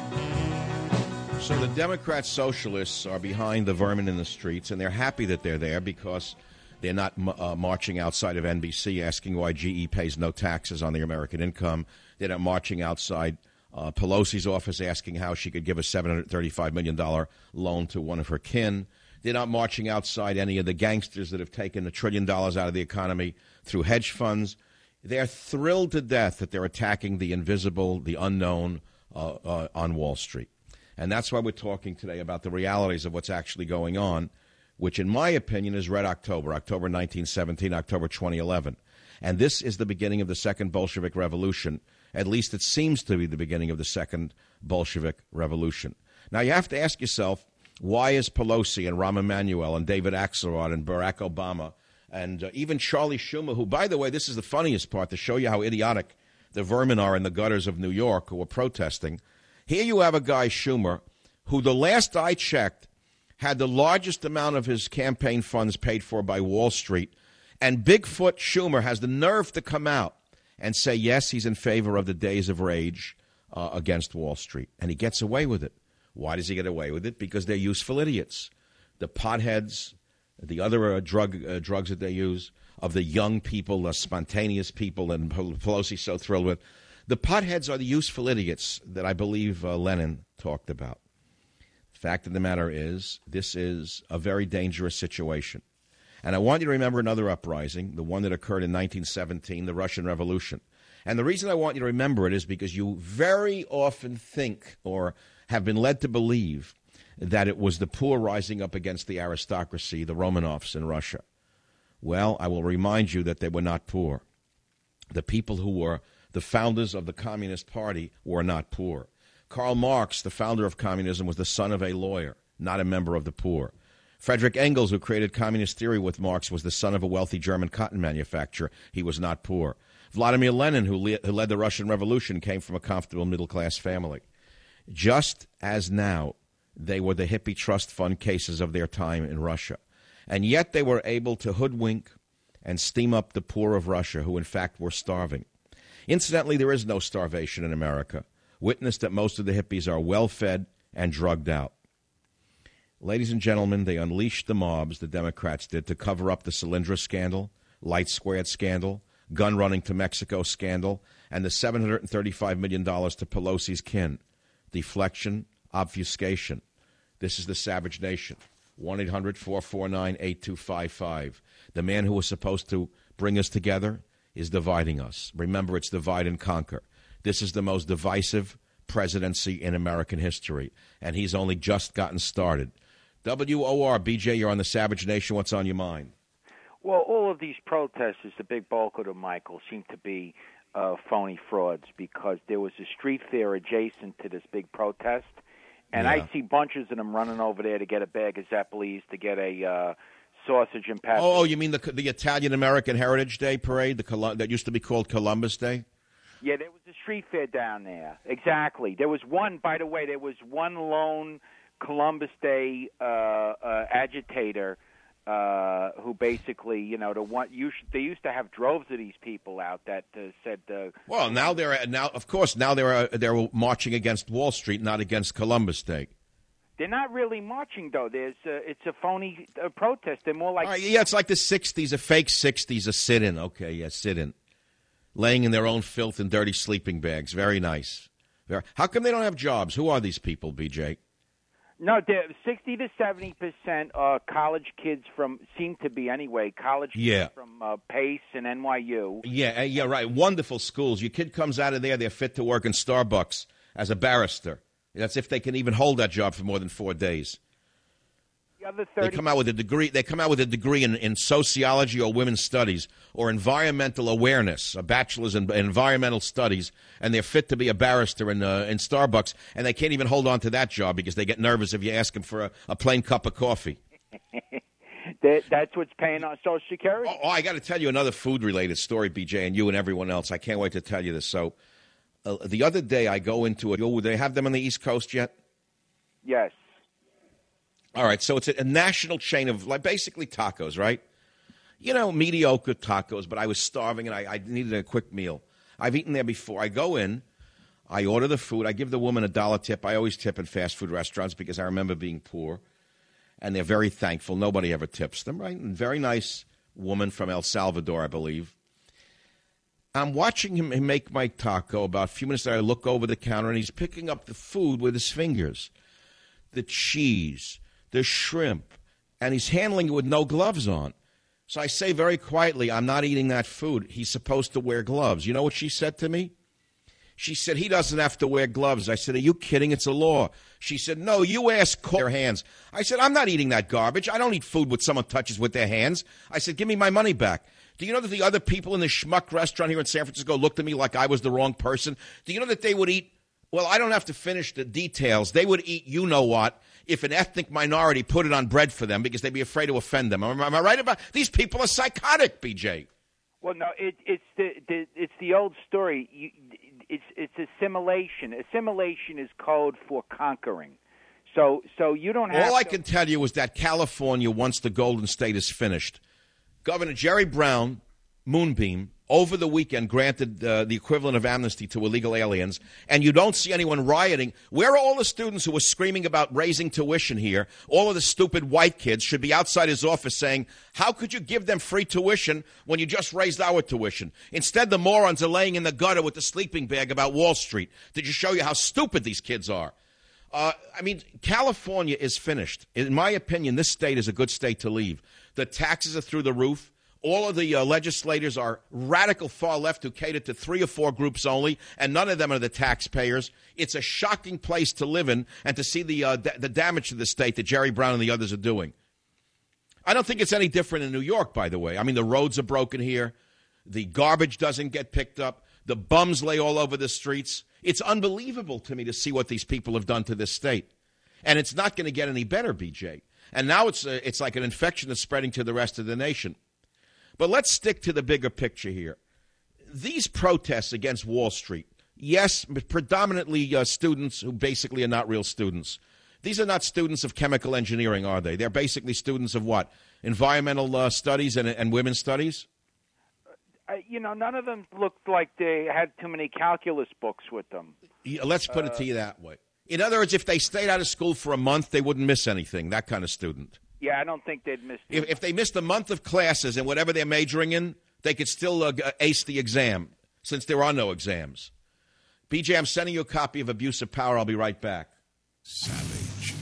So the Democrat socialists are behind the vermin in the streets, and they're happy that they're there because they're not uh, marching outside of N B C asking why G E pays no taxes on their American income. They're not marching outside uh, Pelosi's office asking how she could give a seven hundred thirty-five million dollars loan to one of her kin. They're not marching outside any of the gangsters that have taken a trillion dollars out of the economy through hedge funds. They're thrilled to death that they're attacking the invisible, the unknown uh, uh, on Wall Street. And that's why we're talking today about the realities of what's actually going on, which in my opinion is Red October, October nineteen seventeen, October twenty eleven. And this is the beginning of the Second Bolshevik Revolution. At least it seems to be the beginning of the Second Bolshevik Revolution. Now you have to ask yourself, why is Pelosi and Rahm Emanuel and David Axelrod and Barack Obama and uh, even Charlie Schumer, who, by the way, this is the funniest part to show you how idiotic the vermin are in the gutters of New York who are protesting. Here you have a guy, Schumer, who the last I checked had the largest amount of his campaign funds paid for by Wall Street. And Bigfoot Schumer has the nerve to come out and say, yes, he's in favor of the days of rage uh, against Wall Street, and he gets away with it. Why does he get away with it? Because they're useful idiots. The potheads, the other uh, drug uh, drugs that they use, of the young people, the spontaneous people, and Pelosi's so thrilled with. The potheads are the useful idiots that I believe uh, Lenin talked about. The fact of the matter is, this is a very dangerous situation. And I want you to remember another uprising, the one that occurred in nineteen seventeen, the Russian Revolution. And the reason I want you to remember it is because you very often think or have been led to believe that it was the poor rising up against the aristocracy, the Romanovs in Russia. Well, I will remind you that they were not poor. The people who were the founders of the Communist Party were not poor. Karl Marx, the founder of communism, was the son of a lawyer, not a member of the poor. Friedrich Engels, who created communist theory with Marx, was the son of a wealthy German cotton manufacturer. He was not poor. Vladimir Lenin, who, le- who led the Russian Revolution, came from a comfortable middle-class family. Just as now, they were the hippie trust fund cases of their time in Russia. And yet they were able to hoodwink and steam up the poor of Russia, who in fact were starving. Incidentally, there is no starvation in America. Witness that most of the hippies are well-fed and drugged out. Ladies and gentlemen, they unleashed the mobs, the Democrats did, to cover up the Solyndra scandal, Light Squared scandal, gun running to Mexico scandal, and the seven hundred thirty-five million dollars to Pelosi's kin. Deflection, obfuscation. This is the Savage Nation. one eight hundred four four nine eight two five five. The man who was supposed to bring us together is dividing us. Remember, it's divide and conquer. This is the most divisive presidency in American history, and he's only just gotten started. W O R, B J, you're on the Savage Nation. What's on your mind? Well, all of these protesters, the big bulk of them, Michael, seem to be uh, phony frauds because there was a street fair adjacent to this big protest, and Yeah. I see bunches of them running over there to get a bag of Zeppelis, to get a uh, sausage and pepper. Oh, oh, you mean the the Italian-American Heritage Day parade the Col- that used to be called Columbus Day? Yeah, there was a street fair down there. Exactly. There was one, by the way, there was one lone Columbus Day uh, uh, agitator uh, who basically, you know, the one you should, they used to have droves of these people out that uh, said. Uh, Well, now they're now, of course, now they're uh, they're marching against Wall Street, not against Columbus Day. They're not really marching, though. There's uh, it's a phony uh, protest. They're more like All right, yeah, it's like the sixties, a fake sixties, a sit-in. Okay, yeah, sit-in, laying in their own filth and dirty sleeping bags. Very nice. Very, how come they don't have jobs? Who are these people, B J? No, they're sixty to seventy percent are college kids from, seem to be anyway, college Yeah. kids from uh, Pace and N Y U. Yeah, uh, yeah, right. Wonderful schools. Your kid comes out of there, they're fit to work in Starbucks as a barrister. That's if they can even hold that job for more than four days. The other They thirty come out with a degree. They come out with a degree in, in sociology or women's studies or environmental awareness, a bachelor's in environmental studies, and they're fit to be a barrister in uh, in Starbucks, and they can't even hold on to that job because they get nervous if you ask them for a, a plain cup of coffee. that, that's what's paying on Social Security. Oh, oh I got to tell you another food-related story, B J, and you and everyone else. I can't wait to tell you this. So, uh, the other day I go into it. Oh, they have them on the East Coast yet? Yes. All right, so it's a, a national chain of, like, basically tacos, right? You know, mediocre tacos, but I was starving and I, I needed a quick meal. I've eaten there before. I go in, I order the food, I give the woman a dollar tip. I always tip in fast food restaurants because I remember being poor, and they're very thankful. Nobody ever tips them, right? And very nice woman from El Salvador, I believe. I'm watching him make my taco. About a few minutes later, I look over the counter, and he's picking up the food with his fingers, the cheese, the shrimp, and he's handling it with no gloves on. So I say very quietly, I'm not eating that food. He's supposed to wear gloves. You know what she said to me? She said, he doesn't have to wear gloves. I said, are you kidding? It's a law. She said, no, you ask their hands. I said, I'm not eating that garbage. I don't eat food what someone touches with their hands. I said, give me my money back. Do you know that the other people in the schmuck restaurant here in San Francisco looked at me like I was the wrong person? Do you know that they would eat, well, I don't have to finish the details. They would eat you-know-what if an ethnic minority put it on bread for them because they'd be afraid to offend them. Am I right about these people are psychotic, B J? Well, no, it, it's the, the it's the old story. You, it's it's assimilation. Assimilation is code for conquering. So so you don't have. All I to... can tell you is that California, once the Golden State is finished, Governor Jerry Brown, Moonbeam, over the weekend granted uh, the equivalent of amnesty to illegal aliens, and you don't see anyone rioting. Where are all the students who were screaming about raising tuition here? All of the stupid white kids should be outside his office saying, how could you give them free tuition when you just raised our tuition? Instead, the morons are laying in the gutter with the sleeping bag about Wall Street to just show you how stupid these kids are. Uh, I mean, California is finished. In my opinion, this state is a good state to leave. The taxes are through the roof. All of the uh, legislators are radical far left who cater to three or four groups only, and none of them are the taxpayers. It's a shocking place to live in and to see the uh, d- the damage to the state that Jerry Brown and the others are doing. I don't think it's any different in New York, by the way. I mean, the roads are broken here. The garbage doesn't get picked up. The bums lay all over the streets. It's unbelievable to me to see what these people have done to this state. And it's not going to get any better, B J. And now it's uh, it's like an infection that's spreading to the rest of the nation. But let's stick to the bigger picture here. These protests against Wall Street, yes, but predominantly uh, students who basically are not real students. These are not students of chemical engineering, are they? They're basically students of what? Environmental uh, studies and, and women's studies? Uh, you know, none of them looked like they had too many calculus books with them. Yeah, let's put uh, it to you that way. In other words, if they stayed out of school for a month, they wouldn't miss anything, that kind of student. Yeah, I don't think they'd miss it. If, if they missed a month of classes and whatever they're majoring in, they could still uh, ace the exam, since there are no exams. B J, I'm sending you a copy of Abuse of Power. I'll be right back. Savage.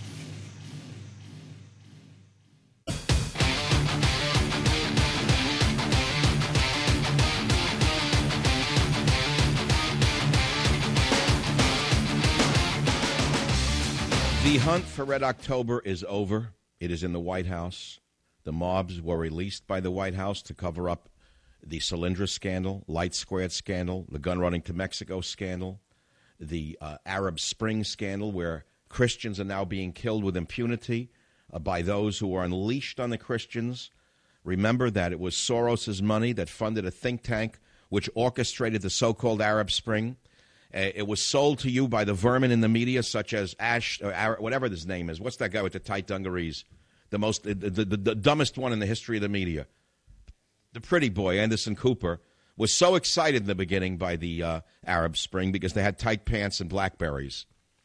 The hunt for Red October is over. It is in the White House. The mobs were released by the White House to cover up the Solyndra scandal, Light Squared scandal, the gun running to Mexico scandal, the uh, Arab Spring scandal, where Christians are now being killed with impunity uh, by those who are unleashed on the Christians. Remember that it was Soros's money that funded a think tank which orchestrated the so-called Arab Spring. Uh, it was sold to you by the vermin in the media, such as Ash, or Ar- whatever his name is. What's that guy with the tight dungarees? The most, the, the, the, the dumbest one in the history of the media. The pretty boy, Anderson Cooper, was so excited in the beginning by the uh, Arab Spring because they had tight pants and blackberries.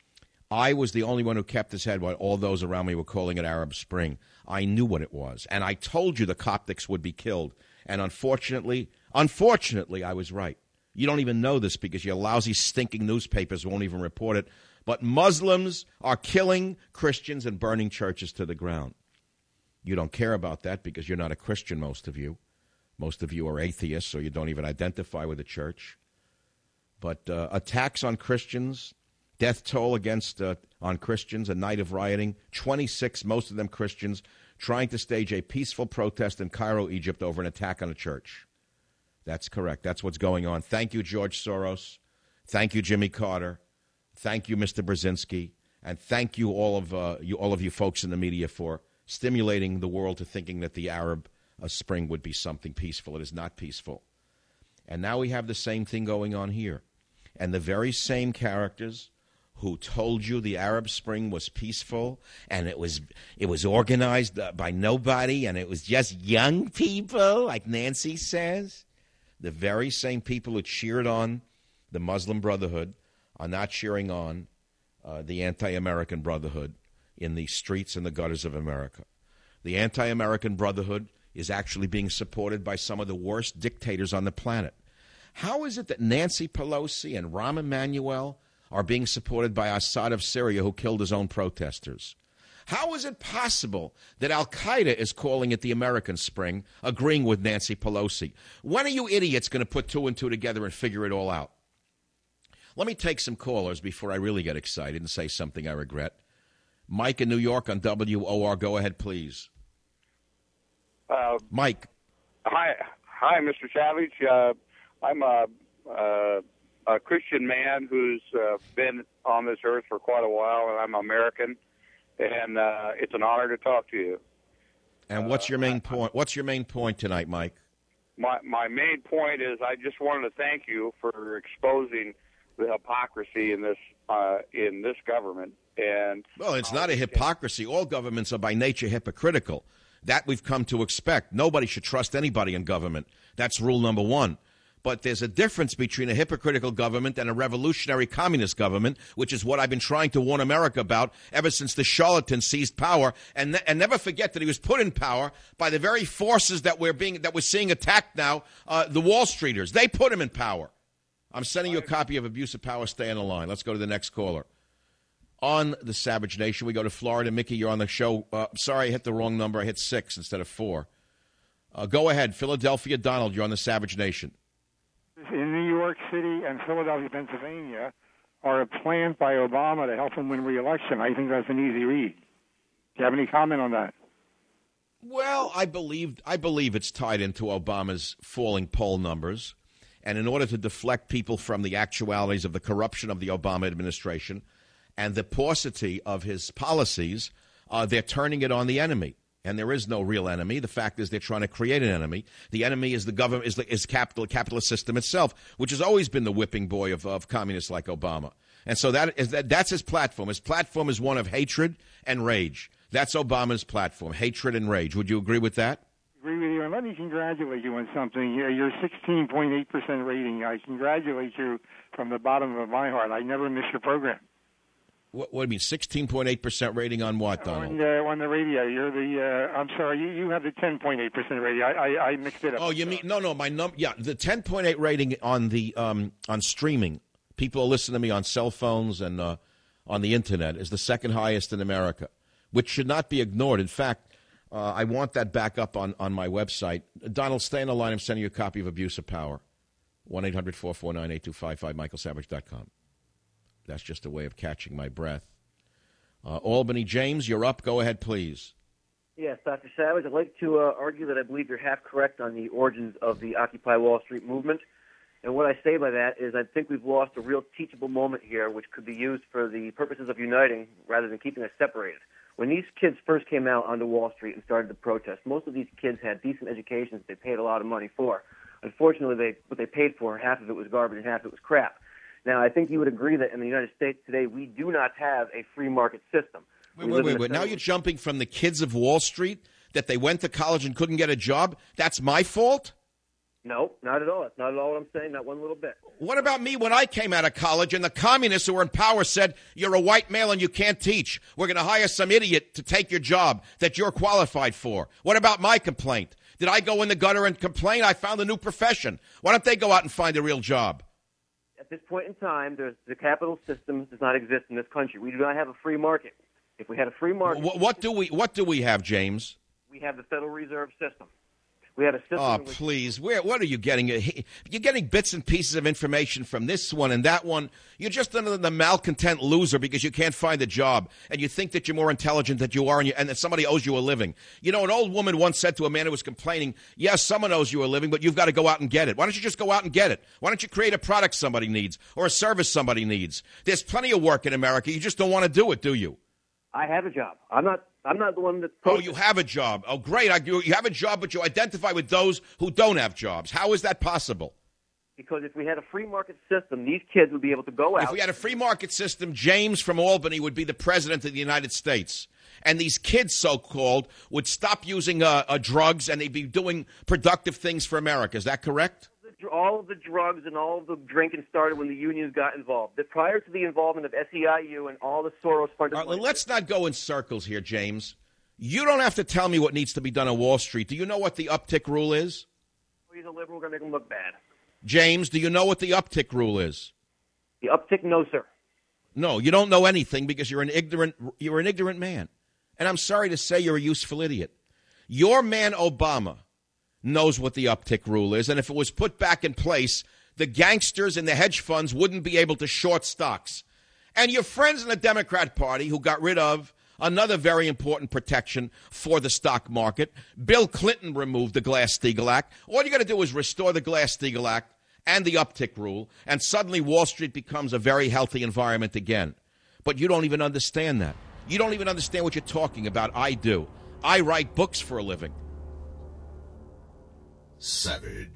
I was the only one who kept his head while all those around me were calling it Arab Spring. I knew what it was, and I told you the Coptics would be killed. And unfortunately, unfortunately, I was right. You don't even know this because your lousy, stinking newspapers won't even report it. But Muslims are killing Christians and burning churches to the ground. You don't care about that because you're not a Christian, most of you. Most of you are atheists, or you don't even identify with the church. But uh, attacks on Christians, death toll against uh, on Christians, a night of rioting, twenty-six, most of them Christians, trying to stage a peaceful protest in Cairo, Egypt, over an attack on a church. That's correct. That's what's going on. Thank you, George Soros. Thank you, Jimmy Carter. Thank you, Mister Brzezinski. And thank you, all of uh, you, all of you folks in the media, for stimulating the world to thinking that the Arab uh, Spring would be something peaceful. It is not peaceful. And now we have the same thing going on here. And the very same characters who told you the Arab Spring was peaceful and it was it was organized uh, by nobody and it was just young people, like Nancy says, the very same people who cheered on the Muslim Brotherhood are not cheering on uh, the anti-American Brotherhood in the streets and the gutters of America. The anti-American Brotherhood is actually being supported by some of the worst dictators on the planet. How is it that Nancy Pelosi and Rahm Emanuel are being supported by Assad of Syria, who killed his own protesters? How is it possible that Al-Qaeda is calling it the American Spring, agreeing with Nancy Pelosi? When are you idiots going to put two and two together and figure it all out? Let me take some callers before I really get excited and say something I regret. Mike in New York on W O R. Go ahead, please. Uh, Mike. Hi, hi, Mister Savage. Uh, I'm a, a, a Christian man who's uh, been on this earth for quite a while, and I'm American, and uh, it's an honor to talk to you. And what's your main point? What's your main point tonight, Mike? My my main point is I just wanted to thank you for exposing the hypocrisy in this uh, in this government. And well, it's not a hypocrisy. All governments are by nature hypocritical. That we've come to expect. Nobody should trust anybody in government. That's rule number one. But there's a difference between a hypocritical government and a revolutionary communist government, which is what I've been trying to warn America about ever since the charlatan seized power. And, ne- and never forget that he was put in power by the very forces that we're being that we're seeing attacked now, uh, the Wall Streeters. They put him in power. I'm sending you a copy of Abuse of Power. Stay on the line. Let's go to the next caller. On the Savage Nation, we go to Florida. Mickey, you're on the show. Uh, sorry, I hit the wrong number. I hit six instead of four. Uh, go ahead. Philadelphia, Donald, you're on the Savage Nation. In New York City and Philadelphia, Pennsylvania, are a plan by Obama to help him win re-election. I think that's an easy read. Do you have any comment on that? Well, I believe I believe it's tied into Obama's falling poll numbers. And in order to deflect people from the actualities of the corruption of the Obama administration and the paucity of his policies, uh, they're turning it on the enemy. And there is no real enemy. The fact is they're trying to create an enemy. The enemy is the government, is the is capital, capitalist system itself, which has always been the whipping boy of, of communists like Obama. And so that is that that's his platform. His platform is one of hatred and rage. That's Obama's platform, hatred and rage. Would you agree with that? Agree with you. And let me congratulate you on something. Your sixteen point eight percent rating, I congratulate you from the bottom of my heart. I never miss your program. What, what do you mean, sixteen point eight percent rating on what, Donald? On, uh, on the radio. You're the, uh, I'm sorry, you, you have the ten point eight percent rating. I, I, I mixed it up. Oh, you mean, no, no, my number, yeah, the ten point eight rating on the, um, on streaming. People listen to me on cell phones and uh, on the Internet is the second highest in America, which should not be ignored. In fact, uh, I want that back up on, on my website. Donald, stay on the line. I'm sending you a copy of Abuse of Power. one eight hundred four four nine eight two five five, michael savage dot com. That's just a way of catching my breath. Uh, Albany James, you're up. Go ahead, please. Yes, Doctor Savage, I'd like to uh, argue that I believe you're half correct on the origins of the Occupy Wall Street movement. And what I say by that is I think we've lost a real teachable moment here, which could be used for the purposes of uniting rather than keeping us separated. When these kids first came out onto Wall Street and started to protest, most of these kids had decent educations they paid a lot of money for. Unfortunately, they, what they paid for, half of it was garbage and half of it was crap. Now, I think you would agree that in the United States today, we do not have a free market system. Wait, wait, wait, wait. Now you're jumping from the kids of Wall Street, that they went to college and couldn't get a job? That's my fault? No, not at all. That's not at all what I'm saying, not one little bit. What about me when I came out of college and the communists who were in power said, you're a white male and you can't teach. We're going to hire some idiot to take your job that you're qualified for. What about my complaint? Did I go in the gutter and complain? I found a new profession. Why don't they go out and find a real job? At this point in time, there's, the capital system does not exist in this country. We do not have a free market. If we had a free market... What, what do we What do we have, James? We have the Federal Reserve System. We had a system... Oh, which, please. Where? What are you getting? You're getting bits and pieces of information from this one and that one. You're just another the malcontent loser because you can't find a job, and you think that you're more intelligent than you are, and, you, and that somebody owes you a living. You know, an old woman once said to a man who was complaining, yes, someone owes you a living, but you've got to go out and get it. Why don't you just go out and get it? Why don't you create a product somebody needs or a service somebody needs? There's plenty of work in America. You just don't want to do it, do you? I have a job. I'm not... I'm not the one that's... Oh, you have a job. Oh, great. I, you, you have a job, but you identify with those who don't have jobs. How is that possible? Because if we had a free market system, these kids would be able to go out... If we had a free market system, James from Albany would be the president of the United States. And these kids, so-called, would stop using uh, uh, drugs, and they'd be doing productive things for America. Is that correct? All of the drugs and all of the drinking started when the unions got involved. That prior to the involvement of S E I U and all the Soros-funded... All right, let's not go in circles here, James. You don't have to tell me what needs to be done on Wall Street. Do you know what the uptick rule is? He's a liberal. We're going to make him look bad. James, do you know what the uptick rule is? The uptick? No, sir. No, you don't know anything because you're an ignorant, you're an ignorant man. And I'm sorry to say you're a useful idiot. Your man Obama knows what the uptick rule is, and if it was put back in place, the gangsters and the hedge funds wouldn't be able to short stocks. And your friends in the Democrat Party who got rid of another very important protection for the stock market, Bill Clinton removed the Glass-Steagall Act. All you got to do is restore the Glass-Steagall Act and the uptick rule, and suddenly Wall Street becomes a very healthy environment again. But you don't even understand that. You don't even understand what you're talking about. I do. I write books for a living. Savage.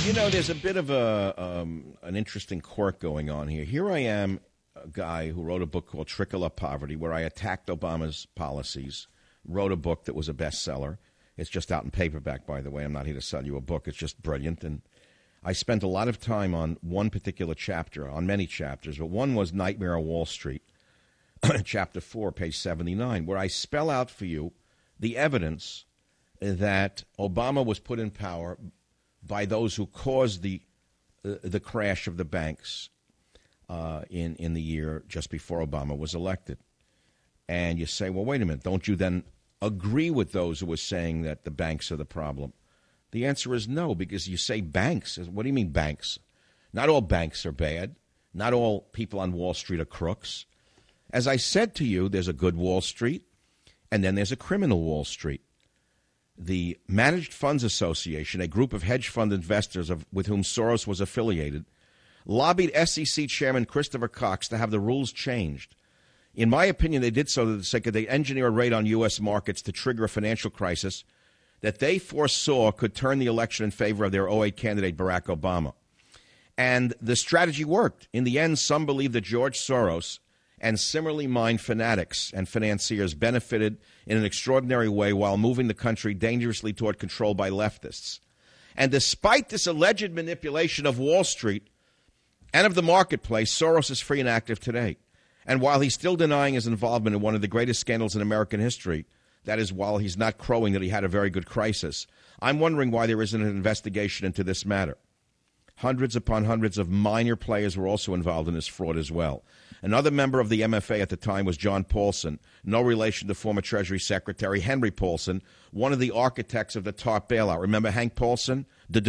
You know, there's a bit of a um, an interesting quirk going on here. Here I am, a guy who wrote a book called Trickle Up Poverty, where I attacked Obama's policies, wrote a book that was a bestseller. It's just out in paperback, by the way. I'm not here to sell you a book. It's just brilliant. And I spent a lot of time on one particular chapter, on many chapters, but one was Nightmare on Wall Street, chapter four, page seventy-nine, where I spell out for you the evidence that Obama was put in power by those who caused the uh, the crash of the banks uh, in, in the year just before Obama was elected. And you say, well, wait a minute, don't you then agree with those who were saying that the banks are the problem? The answer is no, because you say banks. What do you mean banks? Not all banks are bad. Not all people on Wall Street are crooks. As I said to you, there's a good Wall Street, and then there's a criminal Wall Street. The Managed Funds Association, a group of hedge fund investors of, with whom Soros was affiliated, lobbied S E C Chairman Christopher Cox to have the rules changed. In my opinion, they did so for the sake of they engineer a raid on U S markets to trigger a financial crisis that they foresaw could turn the election in favor of their oh eight candidate, Barack Obama. And the strategy worked. In the end, some believe that George Soros and similarly minded fanatics and financiers benefited in an extraordinary way while moving the country dangerously toward control by leftists. And despite this alleged manipulation of Wall Street and of the marketplace, Soros is free and active today. And while he's still denying his involvement in one of the greatest scandals in American history, that is, while he's not crowing that he had a very good crisis, I'm wondering why there isn't an investigation into this matter. Hundreds upon hundreds of minor players were also involved in this fraud as well. Another member of the M F A at the time was John Paulson, no relation to former Treasury Secretary Henry Paulson, one of the architects of the TARP bailout. Remember Hank Paulson?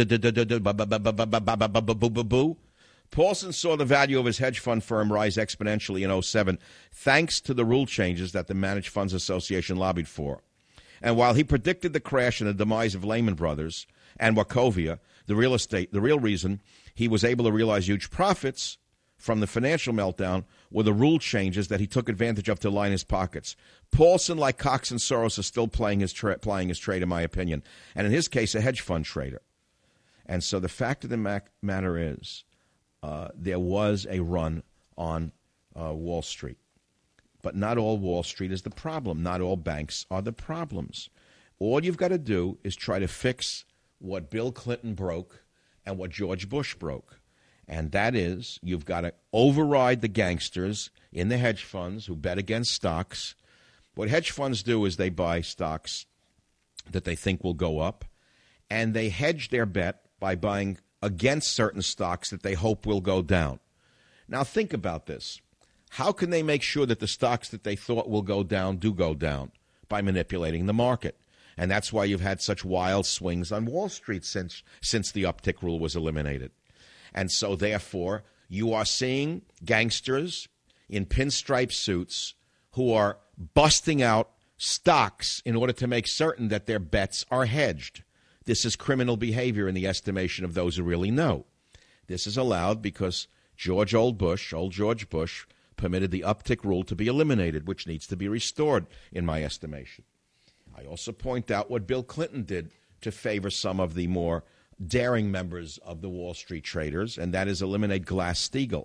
Paulson saw the value of his hedge fund firm rise exponentially in oh seven, thanks to the rule changes that the Managed Funds Association lobbied for. And while he predicted the crash and the demise of Lehman Brothers and Wachovia, the real estate, the real reason he was able to realize huge profits from the financial meltdown were the rule changes that he took advantage of to line his pockets. Paulson, like Cox and Soros, is still playing his, tra- playing his trade, in my opinion, and in his case, a hedge fund trader. And so the fact of the mac- matter is uh, there was a run on uh, Wall Street. But not all Wall Street is the problem. Not all banks are the problems. All you've got to do is try to fix what Bill Clinton broke and what George Bush broke. And that is, you've got to override the gangsters in the hedge funds who bet against stocks. What hedge funds do is they buy stocks that they think will go up, and they hedge their bet by buying against certain stocks that they hope will go down. Now think about this. How can they make sure that the stocks that they thought will go down do go down? By manipulating the market. And that's why you've had such wild swings on Wall Street since since the uptick rule was eliminated. And so, therefore, you are seeing gangsters in pinstripe suits who are busting out stocks in order to make certain that their bets are hedged. This is criminal behavior in the estimation of those who really know. This is allowed because George Old Bush, old George Bush, permitted the uptick rule to be eliminated, which needs to be restored, in my estimation. I also point out what Bill Clinton did to favor some of the more daring members of the Wall Street traders, and that is eliminate Glass-Steagall.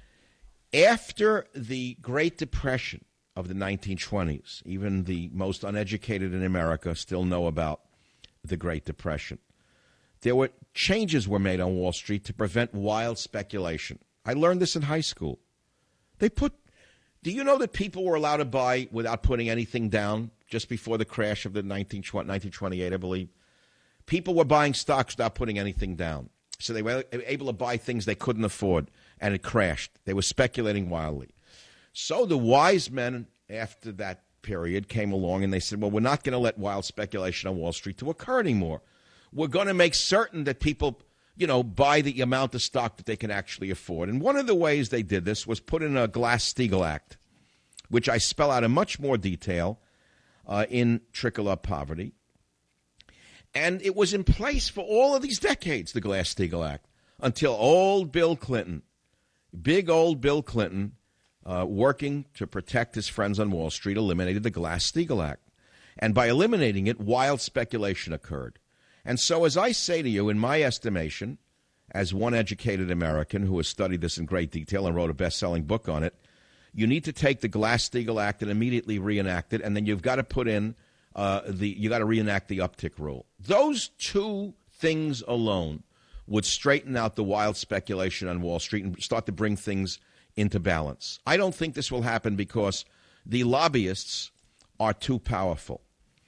After the Great Depression of the nineteen twenties, even the most uneducated in America still know about the Great Depression. There were changes were made on Wall Street to prevent wild speculation. I learned this in high school. They put, do you know that people were allowed to buy without putting anything down just before the crash of the nineteen twenty-eight, I believe? People were buying stocks without putting anything down. So they were able to buy things they couldn't afford, and it crashed. They were speculating wildly. So the wise men after that period came along, and they said, well, we're not going to let wild speculation on Wall Street to occur anymore. We're going to make certain that people, you know, buy the amount of stock that they can actually afford. And one of the ways they did this was put in a Glass-Steagall Act, which I spell out in much more detail uh, in Trickle Up Poverty. And it was in place for all of these decades, the Glass-Steagall Act, until old Bill Clinton, big old Bill Clinton, uh, working to protect his friends on Wall Street, eliminated the Glass-Steagall Act. And by eliminating it, wild speculation occurred. And so, as I say to you, in my estimation, as one educated American who has studied this in great detail and wrote a best-selling book on it, you need to take the Glass-Steagall Act and immediately reenact it, and then you've got to put in uh, the you got to reenact the uptick rule. Those two things alone would straighten out the wild speculation on Wall Street and start to bring things into balance. I don't think this will happen because the lobbyists are too powerful.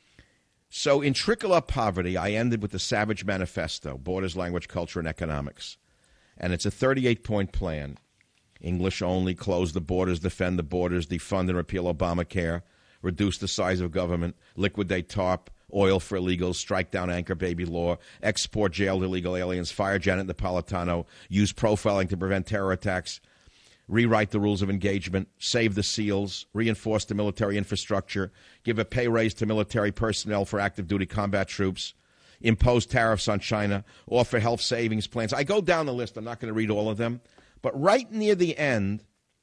So in Trickle Up Poverty, I ended with the Savage Manifesto, Borders, Language, Culture, and Economics. And it's a thirty-eight point plan. English only, close the borders, defend the borders, defund and repeal Obamacare, reduce the size of government, liquidate TARP, oil for illegals, strike down anchor baby law, export jailed illegal aliens, fire Janet Napolitano, use profiling to prevent terror attacks, rewrite the rules of engagement, save the SEALs, reinforce the military infrastructure, give a pay raise to military personnel for active duty combat troops, impose tariffs on China, offer health savings plans. I go down the list. I'm not going to read all of them. But right near the end,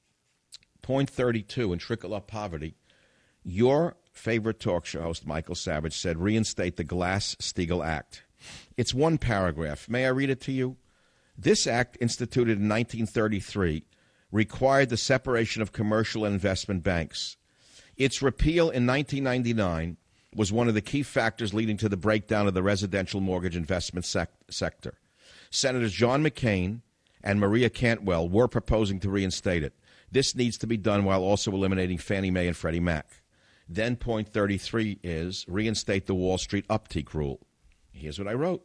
point thirty-two in Trickle Up Poverty, your favorite talk show host, Michael Savage, said reinstate the Glass-Steagall Act. It's one paragraph. May I read it to you? This act, instituted in nineteen thirty-three, required the separation of commercial and investment banks. Its repeal in nineteen ninety-nine was one of the key factors leading to the breakdown of the residential mortgage investment sec- sector. Senators John McCain and Maria Cantwell were proposing to reinstate it. This needs to be done while also eliminating Fannie Mae and Freddie Mac. Then point thirty-three is reinstate the Wall Street uptick rule. Here's what I wrote.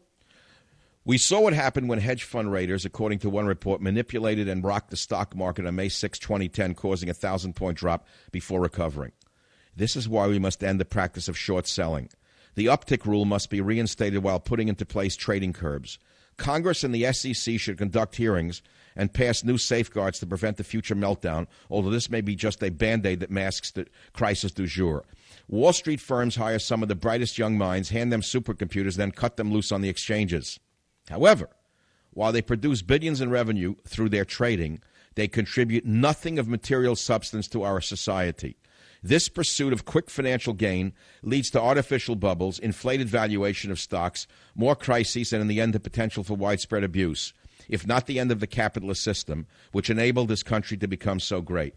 We saw what happened when hedge fund raiders, according to one report, manipulated and rocked the stock market on May sixth, twenty ten, causing a one thousand point drop before recovering. This is why we must end the practice of short selling. The uptick rule must be reinstated while putting into place trading curbs. Congress and the S E C should conduct hearings and pass new safeguards to prevent the future meltdown, although this may be just a Band-Aid that masks the crisis du jour. Wall Street firms hire some of the brightest young minds, hand them supercomputers, then cut them loose on the exchanges. However, while they produce billions in revenue through their trading, they contribute nothing of material substance to our society. This pursuit of quick financial gain leads to artificial bubbles, inflated valuation of stocks, more crises, and in the end, the potential for widespread abuse, if not the end of the capitalist system, which enabled this country to become so great.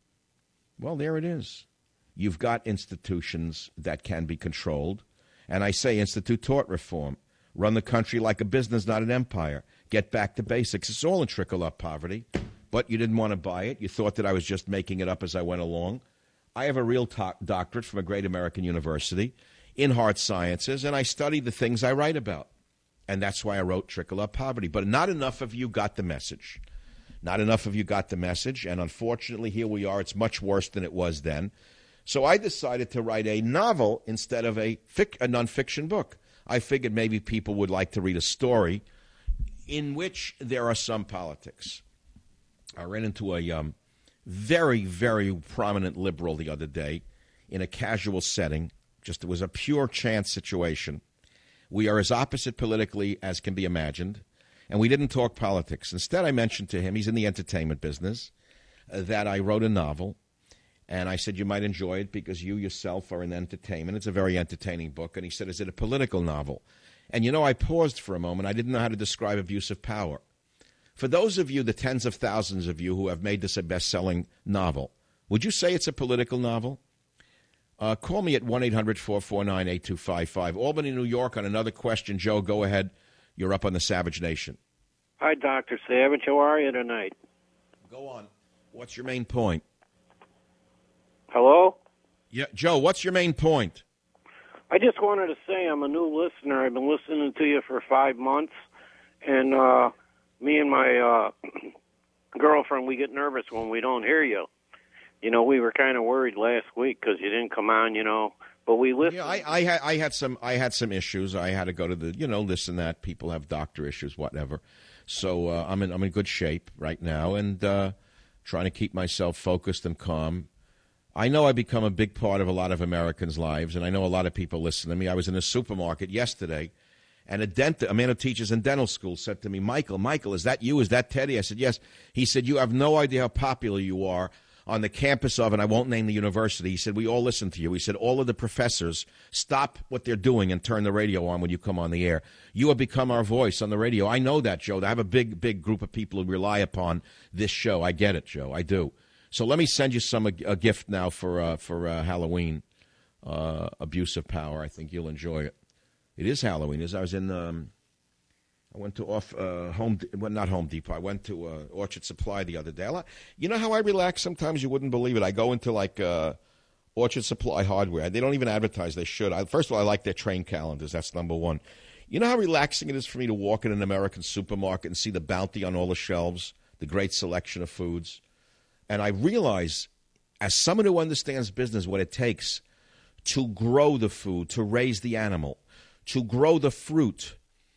Well, there it is. You've got institutions that can be controlled, and I say institute tort reform. Run the country like a business, not an empire. Get back to basics. It's all in trickle-up poverty, but you didn't want to buy it. You thought that I was just making it up as I went along. I have a real to- doctorate from a great American university in hard sciences, and I study the things I write about. And that's why I wrote Trickle Up Poverty. But not enough of you got the message. Not enough of you got the message, and unfortunately, here we are. It's much worse than it was then. So I decided to write a novel instead of a, fic- a nonfiction book. I figured maybe people would like to read a story in which there are some politics. I ran into a um, very, very prominent liberal the other day in a casual setting. Just it was a pure chance situation. We are as opposite politically as can be imagined, and we didn't talk politics. Instead, I mentioned to him, he's in the entertainment business, uh, that I wrote a novel, and I said, you might enjoy it because you yourself are in entertainment. It's a very entertaining book. And he said, is it a political novel? And, you know, I paused for a moment. I didn't know how to describe abuse of power. For those of you, the tens of thousands of you who have made this a best-selling novel, would you say it's a political novel? Uh, call me at one eight hundred four four nine eight two five five. Albany, New York, on another question. Joe, go ahead. You're up on the Savage Nation. Hi, Doctor Savage. How are you tonight? Go on. What's your main point? Hello? Yeah, Joe, what's your main point? I just wanted to say I'm a new listener. I've been listening to you for five months, and uh, me and my uh, girlfriend, we get nervous when we don't hear you. You know, we were kind of worried last week because you didn't come on, you know, but we listened. Yeah, I, I, had, I, had some, I had some issues. I had to go to the, you know, this and that. People have doctor issues, whatever. So uh, I'm, in, I'm in good shape right now and uh, trying to keep myself focused and calm. I know I become a big part of a lot of Americans' lives, and I know a lot of people listen to me. I was in a supermarket yesterday, and a dentist, a man who teaches in dental school said to me, Michael, Michael, is that you? Is that Teddy? I said, yes. He said, you have no idea how popular you are on the campus of, and I won't name the university. He said, we all listen to you. He said, all of the professors stop what they're doing and turn the radio on when you come on the air. You have become our voice on the radio. I know that, Joe. I have a big, big group of people who rely upon this show. I get it, Joe. I do. So let me send you some a, a gift now for uh, for uh, Halloween. Uh, abuse of power. I think you'll enjoy it. It is Halloween. As I was in, um, I went to off uh, home, well, not Home Depot. I went to uh, Orchard Supply the other day. I, you know how I relax? Sometimes you wouldn't believe it. I go into like uh, Orchard Supply Hardware. They don't even advertise. They should. I, first of all, I like their train calendars. That's number one. You know how relaxing it is for me to walk in an American supermarket and see the bounty on all the shelves, the great selection of foods, and I realize, as someone who understands business, what it takes to grow the food, to raise the animal, to grow the fruit,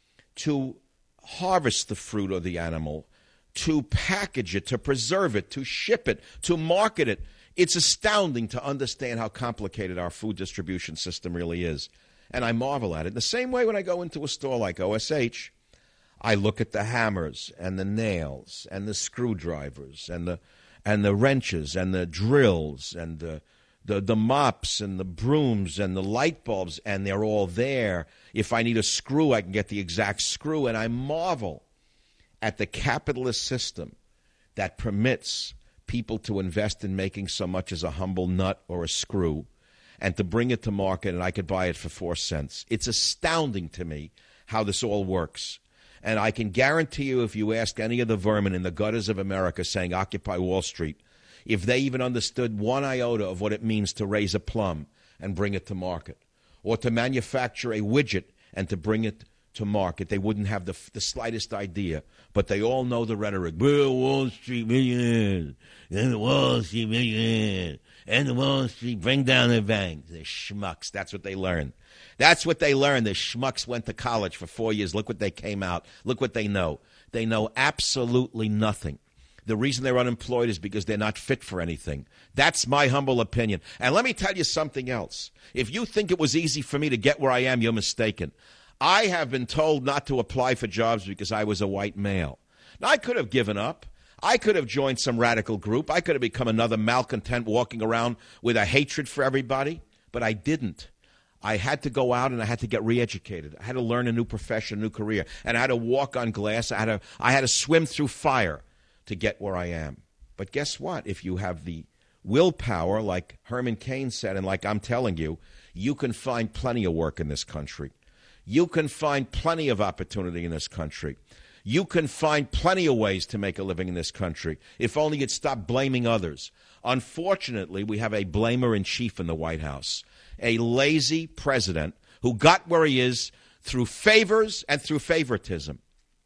to harvest the fruit of the animal, to package it, to preserve it, to ship it, to market it. It's astounding to understand how complicated our food distribution system really is. And I marvel at it. The same way when I go into a store like O S H, I look at the hammers and the nails and the screwdrivers and the and the wrenches and the drills and the The, the mops and the brooms and the light bulbs, and they're all there. If I need a screw, I can get the exact screw. And I marvel at the capitalist system that permits people to invest in making so much as a humble nut or a screw and to bring it to market, and I could buy it for four cents. It's astounding to me how this all works. And I can guarantee you, if you ask any of the vermin in the gutters of America saying Occupy Wall Street, if they even understood one iota of what it means to raise a plum and bring it to market, or to manufacture a widget and to bring it to market, they wouldn't have the, the slightest idea. But they all know the rhetoric. We're Wall Street millionaires, and the Wall Street millionaires, and the Wall Street bring down their banks. They're schmucks. That's what they learned. That's what they learned. The schmucks went to college for four years. Look what they came out. Look what they know. They know absolutely nothing. The reason they're unemployed is because they're not fit for anything. That's my humble opinion. And let me tell you something else. If you think it was easy for me to get where I am, you're mistaken. I have been told not to apply for jobs because I was a white male. Now, I could have given up. I could have joined some radical group. I could have become another malcontent walking around with a hatred for everybody. But I didn't. I had to go out and I had to get re-educated. I had to learn a new profession, a new career. And I had to walk on glass. I had to, I had to swim through fire to get where I am. But guess what? If you have the willpower, like Herman Cain said, and like I'm telling you, you can find plenty of work in this country. You can find plenty of opportunity in this country. You can find plenty of ways to make a living in this country, if only you'd stop blaming others. Unfortunately, we have a blamer-in-chief in the White House, a lazy president who got where he is through favors and through favoritism.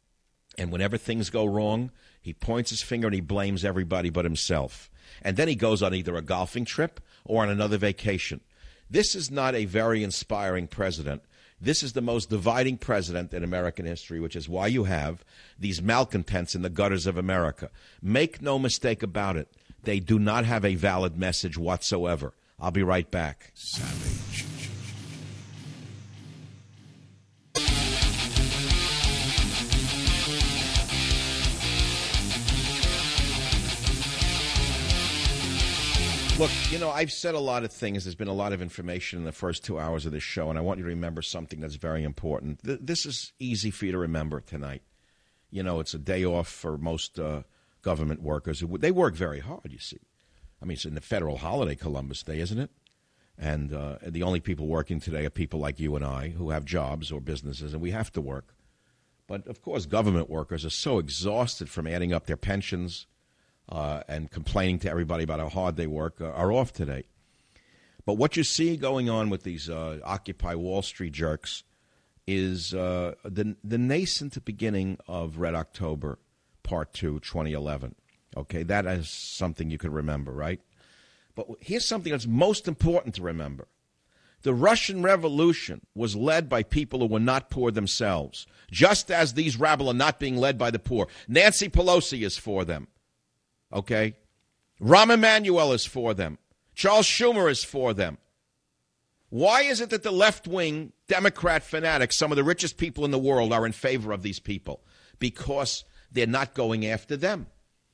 And whenever things go wrong, he points his finger and he blames everybody but himself. And then he goes on either a golfing trip or on another vacation. This is not a very inspiring president. This is the most dividing president in American history, which is why you have these malcontents in the gutters of America. Make no mistake about it. They do not have a valid message whatsoever. I'll be right back. Savage. Look, you know, I've said a lot of things. There's been a lot of information in the first two hours of this show, and I want you to remember something that's very important. Th- this is easy for you to remember tonight. You know, it's a day off for most uh, government workers. They work very hard, you see. I mean, it's in the federal holiday, Columbus Day, isn't it? And uh, the only people working today are people like you and I who have jobs or businesses, and we have to work. But, of course, government workers are so exhausted from adding up their pensions uh, and complaining to everybody about how hard they work uh, are off today. But what you see going on with these uh, Occupy Wall Street jerks is uh, the, the nascent beginning of Red October, Part two, twenty eleven. Okay, that is something you could remember, right? But here's something that's most important to remember. The Russian Revolution was led by people who were not poor themselves, just as these rabble are not being led by the poor. Nancy Pelosi is for them, okay? Rahm Emanuel is for them. Charles Schumer is for them. Why is it that the left-wing Democrat fanatics, some of the richest people in the world, are in favor of these people? Because they're not going after them.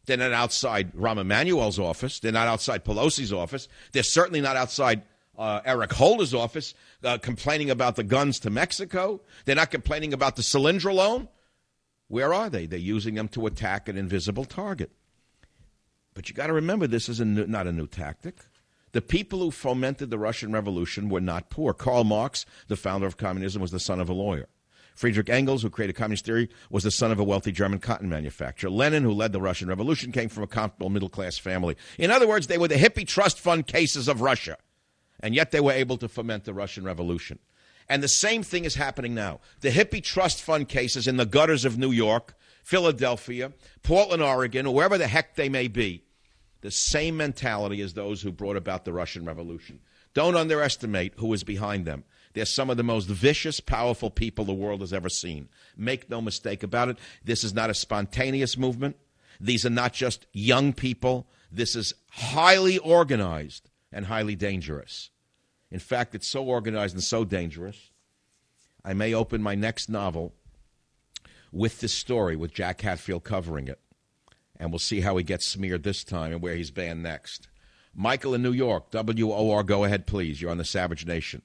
They're not outside Rahm Emanuel's office. They're not outside Pelosi's office. They're certainly not outside uh, Eric Holder's office uh, complaining about the guns to Mexico. They're not complaining about the Solyndra loan. Where are they? They're using them to attack an invisible target. But you got to remember, this is a new, not a new tactic. The people who fomented the Russian Revolution were not poor. Karl Marx, the founder of communism, was the son of a lawyer. Friedrich Engels, who created communist theory, was the son of a wealthy German cotton manufacturer. Lenin, who led the Russian Revolution, came from a comfortable middle-class family. In other words, they were the hippie trust fund cases of Russia. And yet they were able to foment the Russian Revolution. And the same thing is happening now. The hippie trust fund cases in the gutters of New York, Philadelphia, Portland, Oregon, or wherever the heck they may be, the same mentality as those who brought about the Russian Revolution. Don't underestimate who is behind them. They're some of the most vicious, powerful people the world has ever seen. Make no mistake about it. This is not a spontaneous movement. These are not just young people. This is highly organized and highly dangerous. In fact, it's so organized and so dangerous, I may open my next novel with this story, with Jack Hatfield covering it. And we'll see how he gets smeared this time and where he's banned next. Michael in New York, W O R, go ahead, please. You're on the Savage Nation.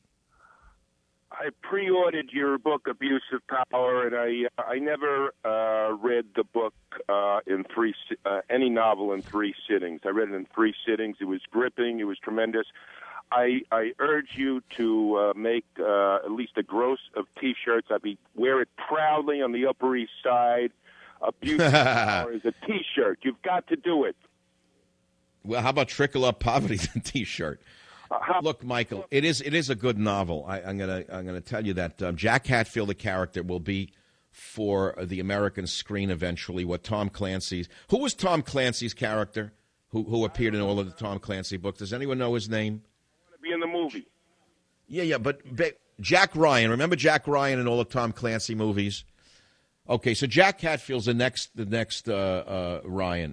I pre-ordered your book, Abuse of Power, and I uh, I never uh, read the book uh, in three uh, any novel in three sittings. I read it in three sittings. It was gripping. It was tremendous. I I urge you to uh, make uh, at least a gross of T-shirts. I be wear it proudly on the Upper East Side. Abuse of Power is a T-shirt. You've got to do it. Well, how about Trickle Up Poverty's a T-shirt? Uh, Look, Michael, it is it is a good novel. I, I'm gonna I'm gonna tell you that um, Jack Hatfield, the character, will be for the American screen eventually. What Tom Clancy's who was Tom Clancy's character who who appeared in all of the Tom Clancy books? Does anyone know his name? I want to be in the movie. Yeah, yeah, but, but Jack Ryan. Remember Jack Ryan in all the Tom Clancy movies? Okay, so Jack Hatfield's the next the next uh, uh, Ryan.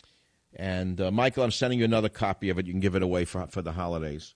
And, uh, Michael, I'm sending you another copy of it. You can give it away for, for the holidays.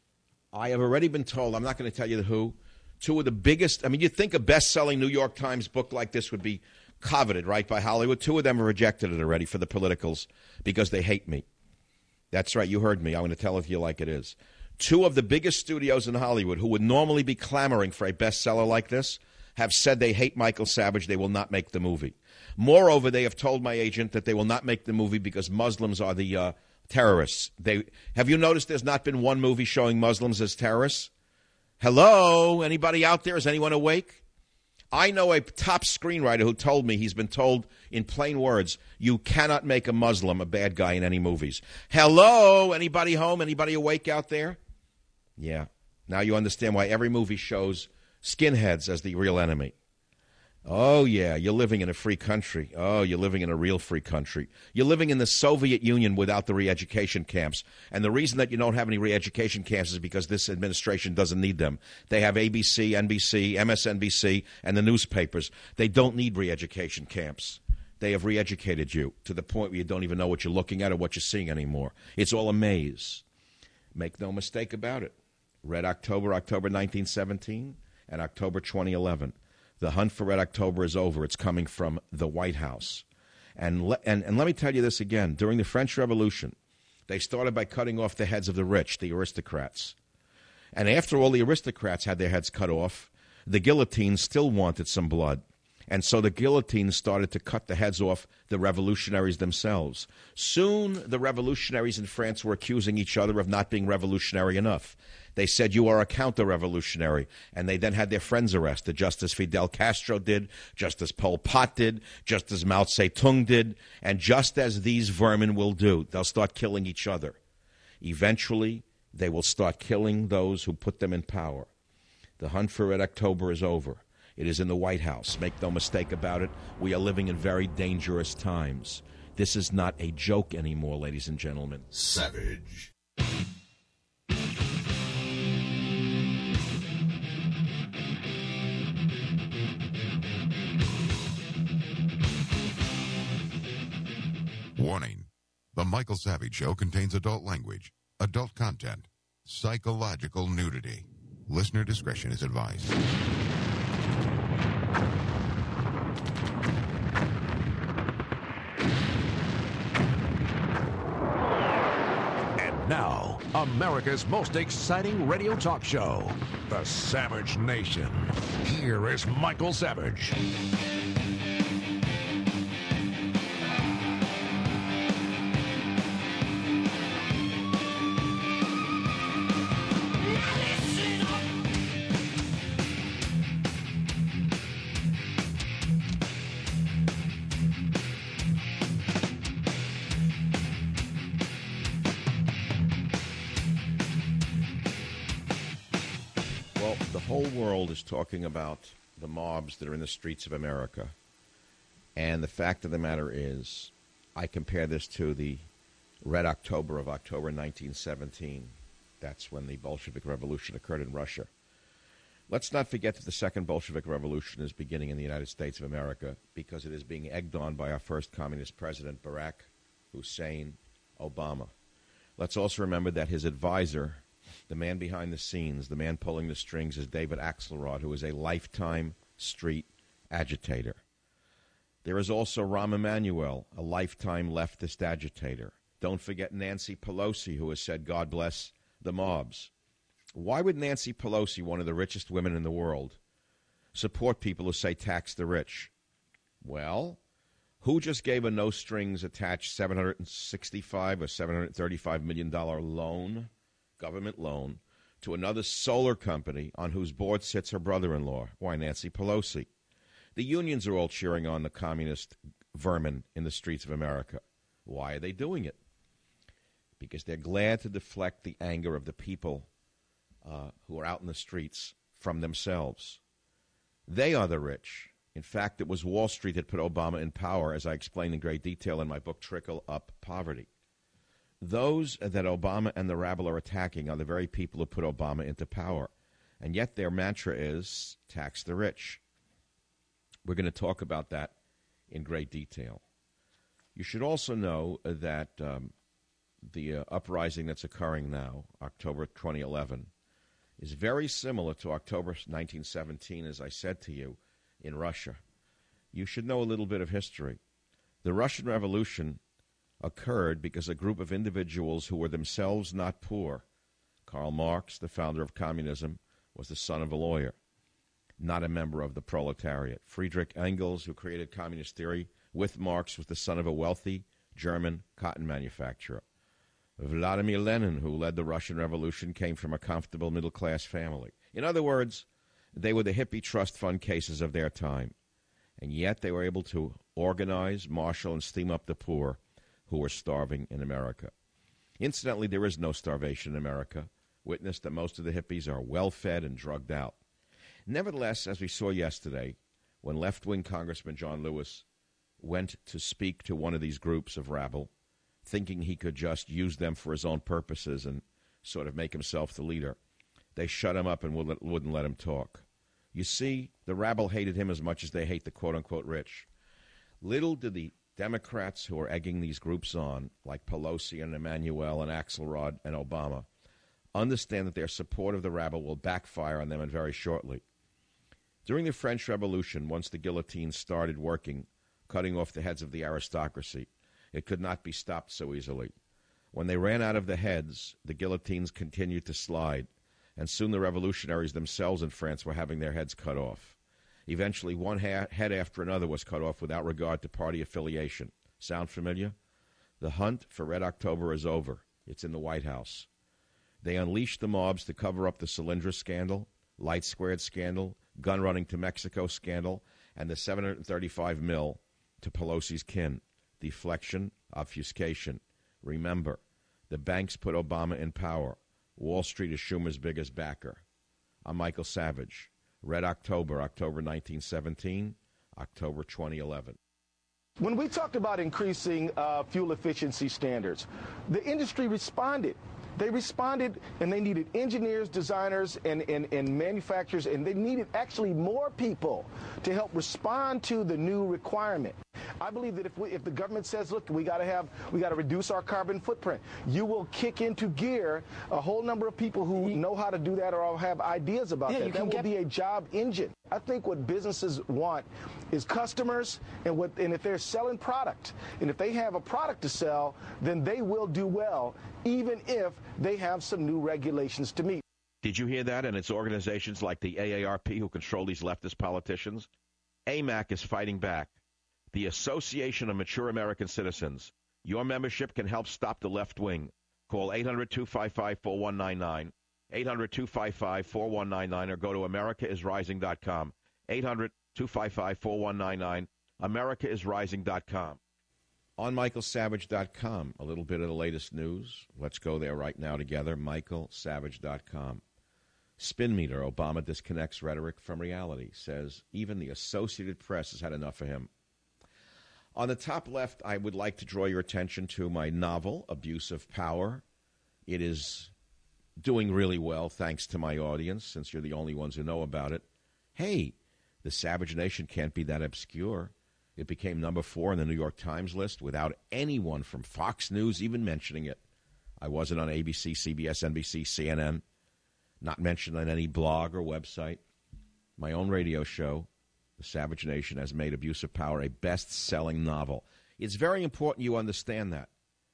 I have already been told, I'm not going to tell you who, two of the biggest, I mean, you'd think a best-selling New York Times book like this would be coveted, right, by Hollywood. Two of them have rejected it already for the politicals because they hate me. That's right, you heard me. I'm going to tell it to you like it is. Two of the biggest studios in Hollywood who would normally be clamoring for a bestseller like this have said they hate Michael Savage. They will not make the movie. Moreover, they have told my agent that they will not make the movie because Muslims are the uh, terrorists. They have you noticed there's not been one movie showing Muslims as terrorists? Hello? Anybody out there? Is anyone awake? I know a top screenwriter who told me he's been told in plain words, you cannot make a Muslim a bad guy in any movies. Hello? Anybody home? Anybody awake out there? Yeah. Now you understand why every movie shows skinheads as the real enemy. Oh, yeah, you're living in a free country. Oh, you're living in a real free country. You're living in the Soviet Union without the re-education camps. And the reason that you don't have any re-education camps is because this administration doesn't need them. They have A B C, N B C, M S N B C, and the newspapers. They don't need re-education camps. They have re-educated you to the point where you don't even know what you're looking at or what you're seeing anymore. It's all a maze. Make no mistake about it. Red October, October nineteen seventeen, and October twenty eleven. The hunt for Red October is over. It's coming from the White House. And, le- and, and let me tell you this again. During the French Revolution, they started by cutting off the heads of the rich, the aristocrats. And after all the aristocrats had their heads cut off, the guillotine still wanted some blood. And so the guillotine started to cut the heads off the revolutionaries themselves. Soon the revolutionaries in France were accusing each other of not being revolutionary enough. They said, you are a counter-revolutionary. And they then had their friends arrested, just as Fidel Castro did, just as Pol Pot did, just as Mao Zedong did, and just as these vermin will do. They'll start killing each other. Eventually, they will start killing those who put them in power. The hunt for Red October is over. It is in the White House. Make no mistake about it. We are living in very dangerous times. This is not a joke anymore, ladies and gentlemen. Savage. Warning. The Michael Savage Show contains adult language, adult content, psychological nudity. Listener discretion is advised. America's most exciting radio talk show, The Savage Nation. Here is Michael Savage. The whole world is talking about the mobs that are in the streets of America. And the fact of the matter is, I compare this to the Red October of October nineteen seventeen. That's when the Bolshevik Revolution occurred in Russia. Let's not forget that the second Bolshevik Revolution is beginning in the United States of America because it is being egged on by our first communist president, Barack Hussein Obama. Let's also remember that his advisor, the man behind the scenes, the man pulling the strings, is David Axelrod, who is a lifetime street agitator. There is also Rahm Emanuel, a lifetime leftist agitator. Don't forget Nancy Pelosi, who has said, God bless the mobs. Why would Nancy Pelosi, one of the richest women in the world, support people who say tax the rich? Well, who just gave a no-strings-attached seven hundred sixty-five or seven hundred thirty-five million dollars loan, government loan, to another solar company on whose board sits her brother-in-law? Why, Nancy Pelosi. The unions are all cheering on the communist vermin in the streets of America. Why are they doing it? Because they're glad to deflect the anger of the people uh, who are out in the streets from themselves. They are the rich. In fact, it was Wall Street that put Obama in power, as I explained in great detail in my book, Trickle Up Poverty. Those that Obama and the rabble are attacking are the very people who put Obama into power. And yet their mantra is tax the rich. We're going to talk about that in great detail. You should also know that um, the uh, uprising that's occurring now, October twenty eleven, is very similar to October nineteen seventeen, as I said to you, in Russia. You should know a little bit of history. The Russian Revolution occurred because a group of individuals who were themselves not poor. Karl Marx, the founder of communism, was the son of a lawyer, not a member of the proletariat. Friedrich Engels, who created communist theory with Marx, was the son of a wealthy German cotton manufacturer. Vladimir Lenin, who led the Russian Revolution, came from a comfortable middle-class family. In other words, they were the hippie trust fund cases of their time. And yet they were able to organize, marshal, and steam up the poor who were starving in America. Incidentally, there is no starvation in America. Witness that most of the hippies are well-fed and drugged out. Nevertheless, as we saw yesterday, when left-wing Congressman John Lewis went to speak to one of these groups of rabble, thinking he could just use them for his own purposes and sort of make himself the leader, they shut him up and wouldn't let him talk. You see, the rabble hated him as much as they hate the quote-unquote rich. Little did the Democrats who are egging these groups on, like Pelosi and Emanuel and Axelrod and Obama, understand that their support of the rabble will backfire on them and very shortly. During the French Revolution, once the guillotine started working, cutting off the heads of the aristocracy, it could not be stopped so easily. When they ran out of the heads, the guillotines continued to slide, and soon the revolutionaries themselves in France were having their heads cut off. Eventually, one ha- head after another was cut off without regard to party affiliation. Sound familiar? The hunt for Red October is over. It's in the White House. They unleashed the mobs to cover up the Solyndra scandal, Light Squared scandal, gun running to Mexico scandal, and the seven hundred thirty-five mil to Pelosi's kin. Deflection, obfuscation. Remember, the banks put Obama in power. Wall Street is Schumer's biggest backer. I'm Michael Savage. Red October, October nineteen seventeen, October twenty eleven. When we talked about increasing uh, fuel efficiency standards, the industry responded. They responded, and they needed engineers, designers, and, and, and manufacturers, and they needed actually more people to help respond to the new requirement. I believe that if we, if the government says, look, we got to have, we got to reduce our carbon footprint, you will kick into gear a whole number of people who know how to do that or have ideas about Yeah, that. you That can will get- be a job engine. I think what businesses want is customers, and what, and if they're selling product, and if they have a product to sell, then they will do well, even if they have some new regulations to meet. Did you hear that? And it's organizations like the A A R P who control these leftist politicians. A M A C is fighting back. The Association of Mature American Citizens. Your membership can help stop the left wing. Call eight hundred, two five five, four one nine nine, eight hundred, two five five, four one nine nine, or go to america is rising dot com. eight hundred, two five five, four one nine nine, america is rising dot com. On michael savage dot com, a little bit of the latest news. Let's go there right now together, michael savage dot com. Spin meter, Obama disconnects rhetoric from reality, says even the Associated Press has had enough of him. On the top left, I would like to draw your attention to my novel, Abuse of Power. It is doing really well, thanks to my audience, since you're the only ones who know about it. Hey, the Savage Nation can't be that obscure. It became number four on the New York Times list without anyone from Fox News even mentioning it. I wasn't on A B C, C B S, N B C, C N N. Not mentioned on any blog or website. My own radio show, The Savage Nation, has made Abuse of Power a best-selling novel. It's very important you understand that.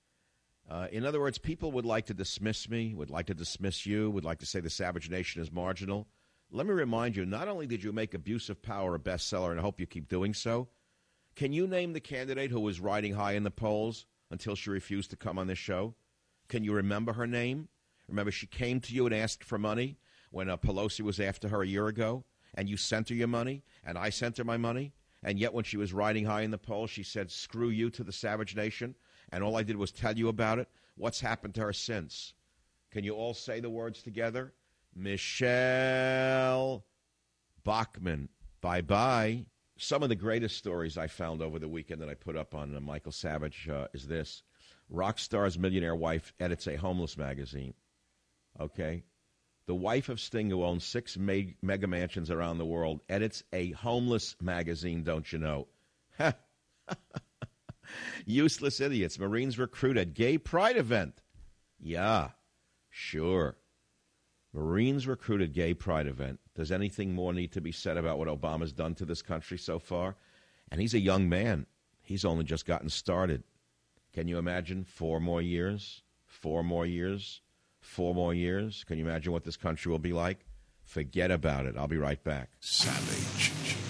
Uh, in other words, people would like to dismiss me, would like to dismiss you, would like to say The Savage Nation is marginal. Let me remind you, not only did you make Abuse of Power a bestseller, and I hope you keep doing so, can you name the candidate who was riding high in the polls until she refused to come on this show? Can you remember her name? Remember, she came to you and asked for money when uh, Pelosi was after her a year ago, and you sent her your money, and I sent her my money, and yet when she was riding high in the polls, she said, screw you to the Savage Nation, and all I did was tell you about it. What's happened to her since? Can you all say the words together? Michelle Bachmann. Bye-bye. Some of the greatest stories I found over the weekend that I put up on uh, Michael Savage uh, is this. Rock star's millionaire wife edits a homeless magazine. Okay? The wife of Sting, who owns six me- mega mansions around the world, edits a homeless magazine, don't you know? Useless idiots. Marines recruit at gay pride event. Yeah, sure. Marines recruited gay pride event. Does anything more need to be said about what Obama's done to this country so far? And he's a young man. He's only just gotten started. Can you imagine four more years? Four more years? Four more years? Can you imagine what this country will be like? Forget about it. I'll be right back. Savage.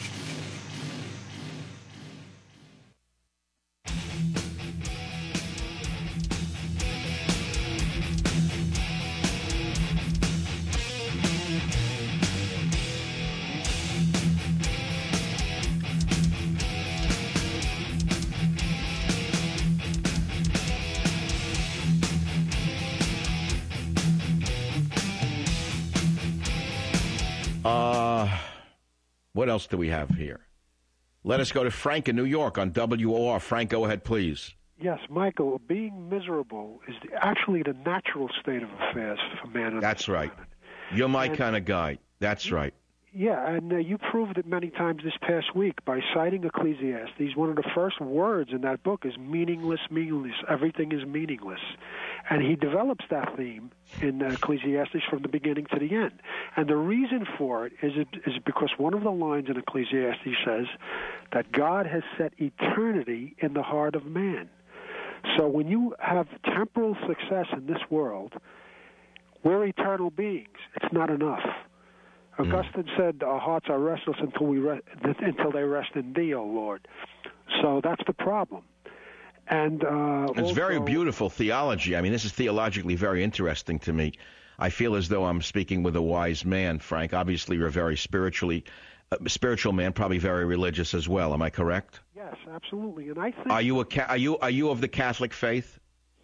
Uh, what else do we have here? Let us go to Frank in New York on W O R. Frank, go ahead, please. Yes, Michael, being miserable is the, actually the natural state of affairs for man. on That's this right. planet. You're my And- kind of guy. That's right. Yeah, and uh, you proved it many times this past week by citing Ecclesiastes. One of the first words in that book is meaningless, meaningless. Everything is meaningless. And he develops that theme in uh, Ecclesiastes from the beginning to the end. And the reason for it is, it is because one of the lines in Ecclesiastes says that God has set eternity in the heart of man. So when you have temporal success in this world, we're eternal beings. It's not enough. Augustine said, "Our hearts are restless until we re- until they rest in Thee, O Lord." So that's the problem. And uh, It's also, very beautiful theology. I mean, this is theologically very interesting to me. I feel as though I'm speaking with a wise man, Frank. Obviously, you're a very spiritually uh, spiritual man, probably very religious as well. Am I correct? Yes, absolutely. And I think. Are you a ca- are you are you of the Catholic faith?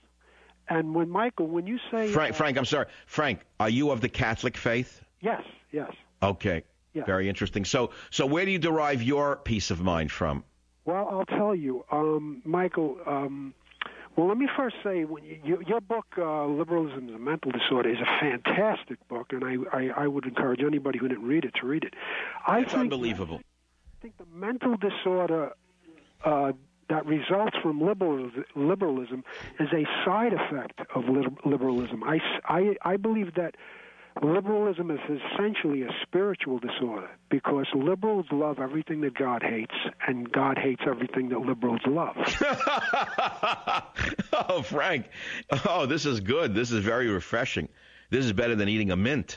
And when Michael, when you say Frank, uh, Frank, I'm sorry, Frank. Are you of the Catholic faith? yes, yes. Okay. Yeah. Very interesting. So, so where do you derive your peace of mind from? Well, I'll tell you, um, Michael. Um, well, let me first say, when you, you, your book, uh, "Liberalism is a Mental Disorder," is a fantastic book, and I, I, I would encourage anybody who didn't read it to read it. I It's think, unbelievable. I think the mental disorder uh, that results from liberalism, liberalism is a side effect of liberalism. I, I, I believe that liberalism is essentially a spiritual disorder because liberals love everything that God hates, and God hates everything that liberals love. Oh, Frank. Oh, this is good. This is very refreshing. This is better than eating a mint.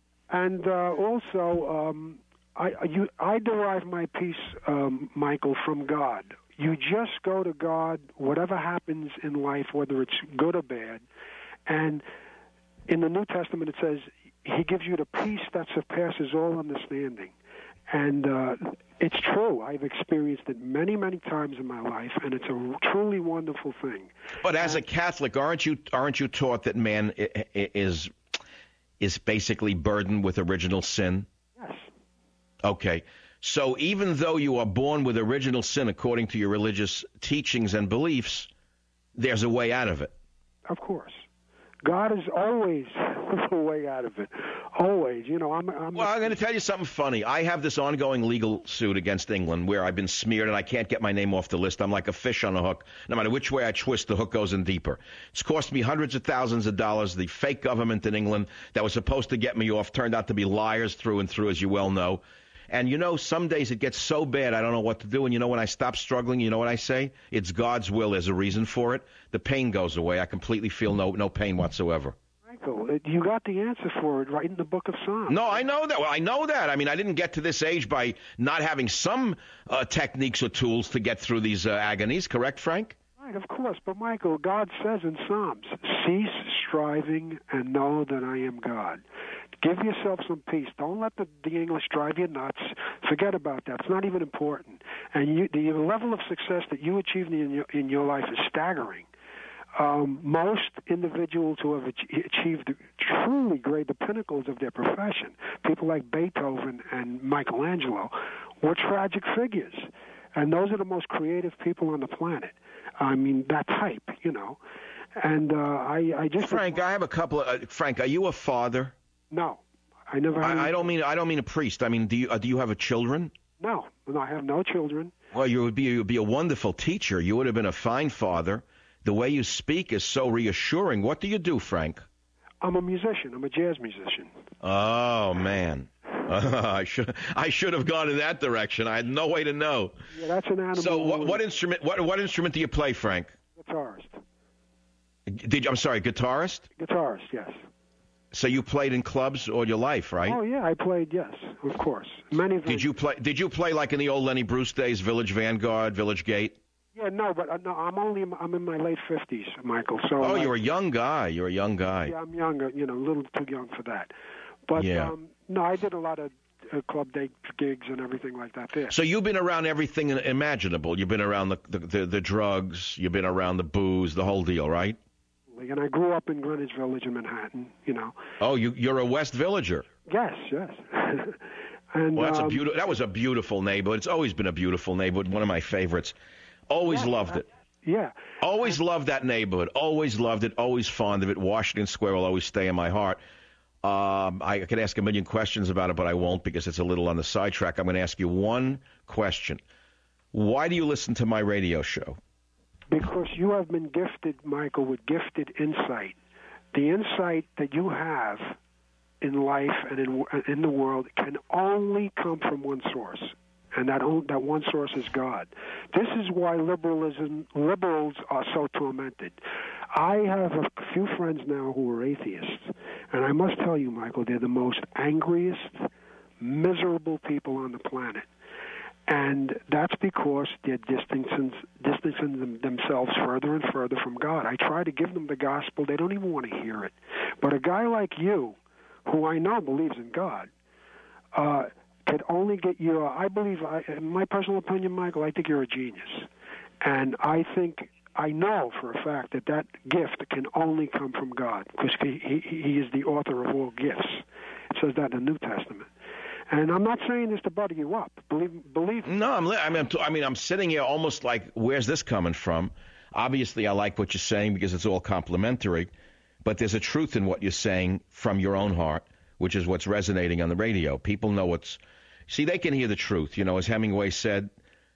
And uh, also, um, I, you, I derive my peace, um, Michael, from God. You just go to God, whatever happens in life, whether it's good or bad. And in the New Testament, it says, He gives you the peace that surpasses all understanding. And uh, it's true. I've experienced it many, many times in my life, and it's a truly wonderful thing. But as a Catholic, aren't you aren't you taught that man is is basically burdened with original sin? Yes. Okay. So even though you are born with original sin according to your religious teachings and beliefs, there's a way out of it. Of course. God is always a way out of it. Always. You know, I'm... I'm well, I'm going to tell you something funny. I have this ongoing legal suit against England where I've been smeared and I can't get my name off the list. I'm like a fish on a hook. No matter which way I twist, the hook goes in deeper. It's cost me hundreds of thousands of dollars. The fake government in England that was supposed to get me off turned out to be liars through and through, as you well know. And, you know, some days it gets so bad I don't know what to do. And, you know, when I stop struggling, you know what I say? It's God's will. There's a reason for it. The pain goes away. I completely feel no no pain whatsoever. Michael, you got the answer for it right in the book of Psalms. No, I know that. Well, I know that. I mean, I didn't get to this age by not having some uh, techniques or tools to get through these uh, agonies. Correct, Frank? Right, of course. But, Michael, God says in Psalms, cease striving and know that I am God. Give yourself some peace. Don't let the, the English drive you nuts. Forget about that. It's not even important. And you, the level of success that you achieved in your, in your life is staggering. Um, most individuals who have achieved truly great, the pinnacles of their profession, people like Beethoven and Michelangelo, were tragic figures. And those are the most creative people on the planet. I mean, that type, you know. And uh, I, I just... Frank, I have a couple of... Uh, Frank, are you a father? No, I never. Had I, I don't mean I don't mean a priest. I mean, do you uh, do you have a children? No, no, I have no children. Well, you would be you would be a wonderful teacher. You would have been a fine father. The way you speak is so reassuring. What do you do, Frank? I'm a musician. I'm a jazz musician. Oh man, uh, I should I should have gone in that direction. I had no way to know. Yeah, that's an animal. So, what, what instrument? What what instrument do you play, Frank? Guitarist. Did you, I'm sorry, guitarist? Guitarist, yes. So you played in clubs all your life, right? Oh yeah, I played. Yes, of course. Many. Did you play? Did you play like in the old Lenny Bruce days, Village Vanguard, Village Gate? Yeah, no, but uh, no, I'm only I'm in my late fifties, Michael. So. Oh, like, you're a young guy. You're a young guy. Yeah, I'm younger. You know, a little too young for that. But yeah. um, no, I did a lot of uh, club day gigs and everything like that there. So you've been around everything imaginable. You've been around the the, the, the drugs. You've been around the booze, the whole deal, right? And I grew up in Greenwich Village in Manhattan, you know. Oh, you, you're a West Villager. Yes, yes. and well, that's um, a beautiful. That was a beautiful neighborhood. It's always been a beautiful neighborhood. One of my favorites. Always yeah, loved it. Yeah. Always and, loved that neighborhood. Always loved it. Always fond of it. Washington Square will always stay in my heart. Um, I could ask a million questions about it, but I won't because it's a little on the sidetrack. I'm going to ask you one question. Why do you listen to my radio show? Because you have been gifted, Michael, with gifted insight. The insight that you have in life and in in the world can only come from one source, and that on, that one source is God. This is why liberalism liberals are so tormented. I have a few friends now who are atheists, and I must tell you, Michael, they're the most angriest, miserable people on the planet. And that's because they're distancing, distancing them, themselves further and further from God. I try to give them the gospel. They don't even want to hear it. But a guy like you, who I know believes in God, uh, could only get you, I believe, I, in my personal opinion, Michael, I think you're a genius. And I think, I know for a fact that that gift can only come from God because he, he, he is the author of all gifts. It says that in the New Testament. And I'm not saying this to butter you up. Believe, believe. No, I'm. I mean, I'm, I mean, I'm sitting here almost like, where's this coming from? Obviously, I like what you're saying because it's all complimentary, but there's a truth in what you're saying from your own heart, which is what's resonating on the radio. People know what's. See, they can hear the truth. You know, as Hemingway said,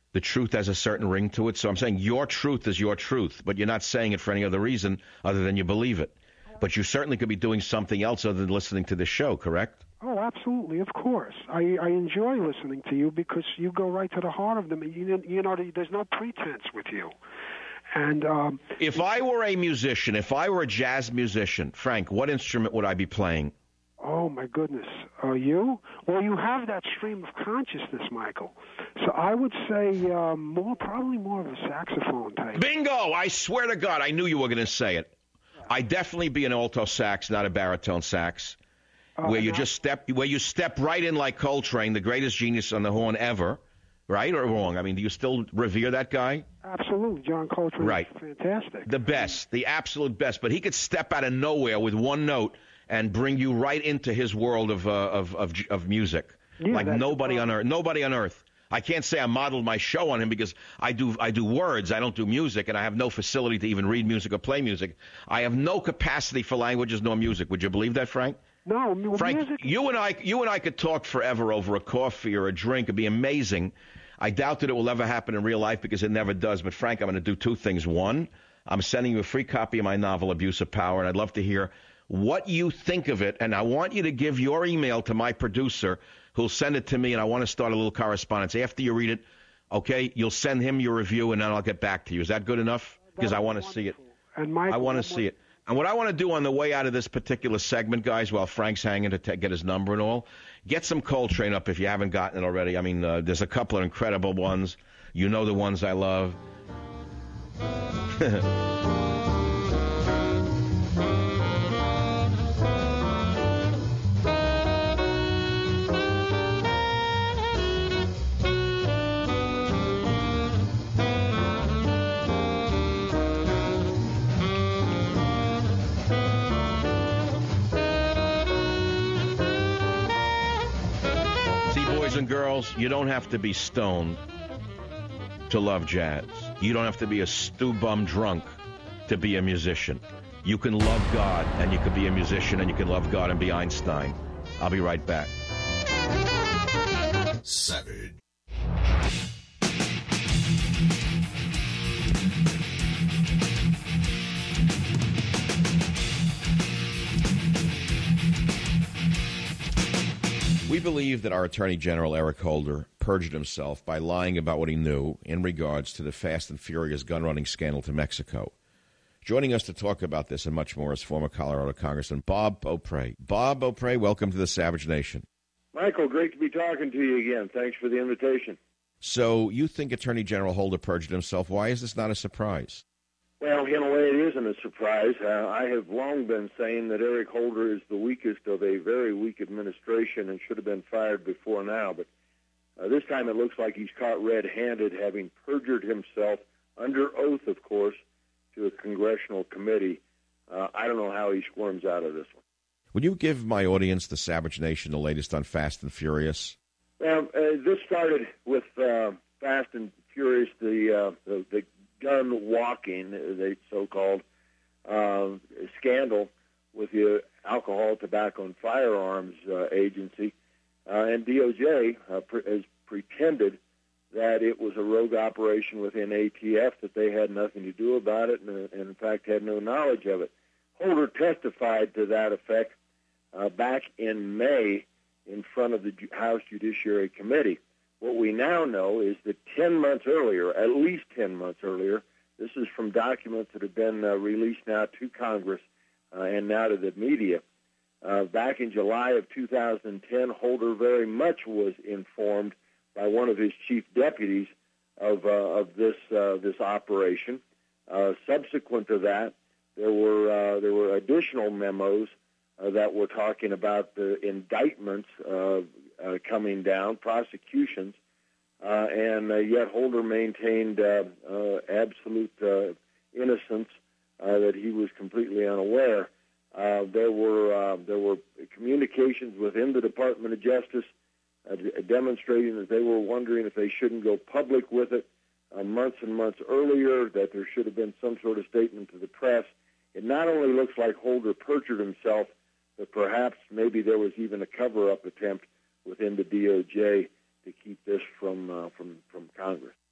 The truth has a certain ring to it. So I'm saying your truth is your truth, but you're not saying it for any other reason other than you believe it. But you certainly could be doing something else other than listening to this show, correct? Oh, absolutely, of course. I, I enjoy listening to you because you go right to the heart of them. You, you know, there's no pretense with you. And um, if I were a musician, if I were a jazz musician, Frank, what instrument would I be playing? Oh, my goodness. Are you? Well, you have that stream of consciousness, Michael. So I would say um, more, probably more of a saxophone type. Bingo! I swear to God, I knew you were going to say it. I'd definitely be an alto sax, not a baritone sax, uh, where you just step, where you step right in like Coltrane, the greatest genius on the horn ever, right or wrong? I mean, do you still revere that guy? Absolutely, John Coltrane. Right, is fantastic. The best, the absolute best. But he could step out of nowhere with one note and bring you right into his world of uh, of, of of music, yeah, like nobody on earth. Nobody on earth. I can't say I modeled my show on him because I do I do words. I don't do music, and I have no facility to even read music or play music. I have no capacity for languages nor music. Would you believe that, Frank? No, Frank, music. you and I you and I could talk forever over a coffee or a drink. It'd be amazing. I doubt that it will ever happen in real life because it never does. But Frank, I'm going to do two things. One, I'm sending you a free copy of my novel, Abuse of Power, and I'd love to hear what you think of it. And I want you to give your email to my producer, who'll send it to me, and I want to start a little correspondence. After you read it, okay, you'll send him your review, and then I'll get back to you. Is that good enough? Because I want to see it. And Michael, I want to see it. And what I want to do on the way out of this particular segment, guys, while Frank's hanging to t- get his number and all, get some Coltrane up if you haven't gotten it already. I mean, uh, there's a couple of incredible ones. You know the ones I love. Boys and girls, you don't have to be stoned to love jazz. You don't have to be a stew bum drunk to be a musician. You can love God, and you can be a musician, and you can love God and be Einstein. I'll be right back. Savage. We believe that our Attorney General, Eric Holder, perjured himself by lying about what he knew in regards to the Fast and Furious gun-running scandal to Mexico. Joining us to talk about this and much more is former Colorado Congressman Bob Beaupre. Bob Beaupre, welcome to the Savage Nation. Michael, great to be talking to you again. Thanks for the invitation. So you think Attorney General Holder perjured himself. Why is this not a surprise? Well, in a way, it isn't a surprise. Uh, I have long been saying that Eric Holder is the weakest of a very weak administration and should have been fired before now. But uh, this time it looks like he's caught red-handed, having perjured himself under oath, of course, to a congressional committee. Uh, I don't know how he squirms out of this one. Would you give my audience, the Savage Nation, the latest on Fast and Furious? Well, uh, this started with uh, Fast and Furious, the, uh, the, the gun walking, the so-called uh, scandal with the Alcohol, Tobacco, and Firearms uh, Agency. Uh, and D O J uh, pre- has pretended that it was a rogue operation within A T F, that they had nothing to do about it, and, and in fact had no knowledge of it. Holder testified to that effect uh, back in May in front of the House Judiciary Committee. What we now know is that ten months earlier, at least ten months earlier, this is from documents that have been uh, released now to Congress uh, and now to the media. Uh, back in July of two thousand ten, Holder very much was informed by one of his chief deputies of uh, of this uh, this operation. Uh, subsequent to that, there were uh, there were additional memos uh, that were talking about the indictments uh, uh, coming down, prosecutions, uh, and uh, yet Holder maintained uh, uh, absolute uh, innocence, uh, that he was completely unaware. Uh, there were uh, there were communications within the Department of Justice uh, d- demonstrating that they were wondering if they shouldn't go public with it uh, months and months earlier, that there should have been some sort of statement to the press. It not only looks like Holder perjured himself, but perhaps maybe there was even a cover-up attempt within the D O J to keep this from uh, from from Congress.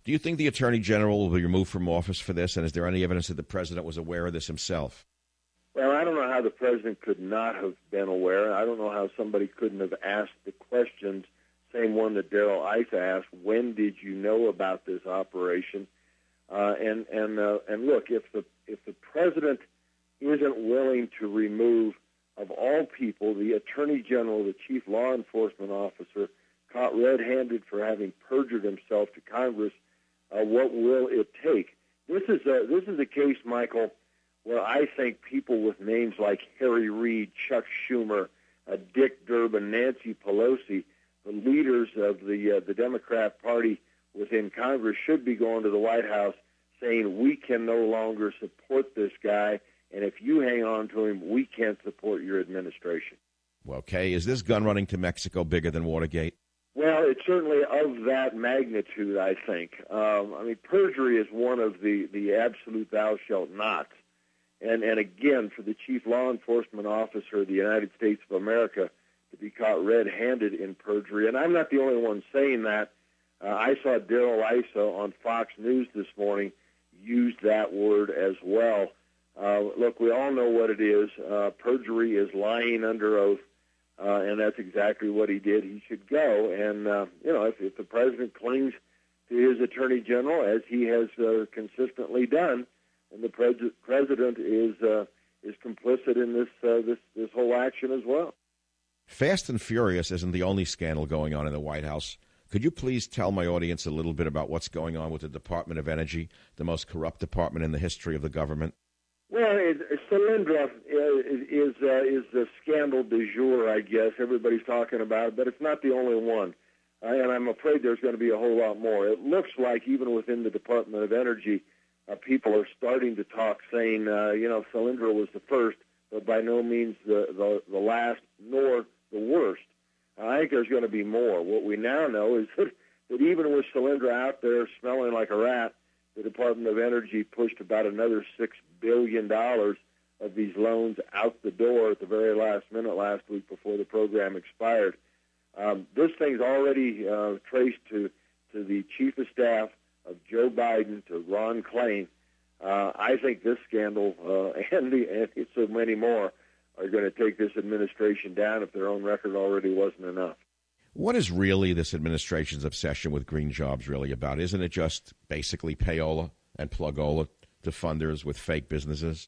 Do you think the Attorney General will be removed from office for this, and is there any evidence that the President was aware of this himself? Well, I don't know how the President could not have been aware. I don't know how somebody couldn't have asked the questions, same one that Darrell Issa asked, when did you know about this operation? Uh, and and uh, and look, if the if the President isn't willing to remove, of all people, the Attorney General, the Chief Law Enforcement Officer, caught red-handed for having perjured himself to Congress, uh, what will it take? This is a, this is a case, Michael, where I think people with names like Harry Reid, Chuck Schumer, uh, Dick Durbin, Nancy Pelosi, the leaders of the uh, the Democrat Party within Congress should be going to the White House saying, we can no longer support this guy, and if you hang on to him, we can't support your administration. Okay, is this gun running to Mexico bigger than Watergate? Well, it's certainly of that magnitude, I think. Um, I mean, perjury is one of the, the absolute thou shalt nots. And, and again, for the Chief Law Enforcement Officer of the United States of America to be caught red-handed in perjury, and I'm not the only one saying that. Uh, I saw Darrell Issa on Fox News this morning use that word as well. Uh, look, we all know what it is. Uh, perjury is lying under oath, uh, and that's exactly what he did. He should go. And, uh, you know, if, if the President clings to his Attorney General, as he has uh, consistently done, and the pres- President is uh, is complicit in this, uh, this, this whole action as well. Fast and Furious isn't the only scandal going on in the White House. Could you please tell my audience a little bit about what's going on with the Department of Energy, the most corrupt department in the history of the government? Well, it, Solyndra is is, uh, is the scandal du jour, I guess. Everybody's talking about it, but it's not the only one. Uh, and I'm afraid there's going to be a whole lot more. It looks like even within the Department of Energy, uh, people are starting to talk, saying, uh, you know, Solyndra was the first, but by no means the, the, the last, nor the worst. I think there's going to be more. What we now know is that, that even with Solyndra out there smelling like a rat, the Department of Energy pushed about another six billion dollars of these loans out the door at the very last minute last week before the program expired. Um, this thing's already uh, traced to, to the Chief of Staff of Joe Biden, to Ron Klain. Uh, I think this scandal uh, and, the, and so many more are going to take this administration down if their own record already wasn't enough. What is really this administration's obsession with green jobs really about? Isn't it just basically payola and plugola to funders with fake businesses?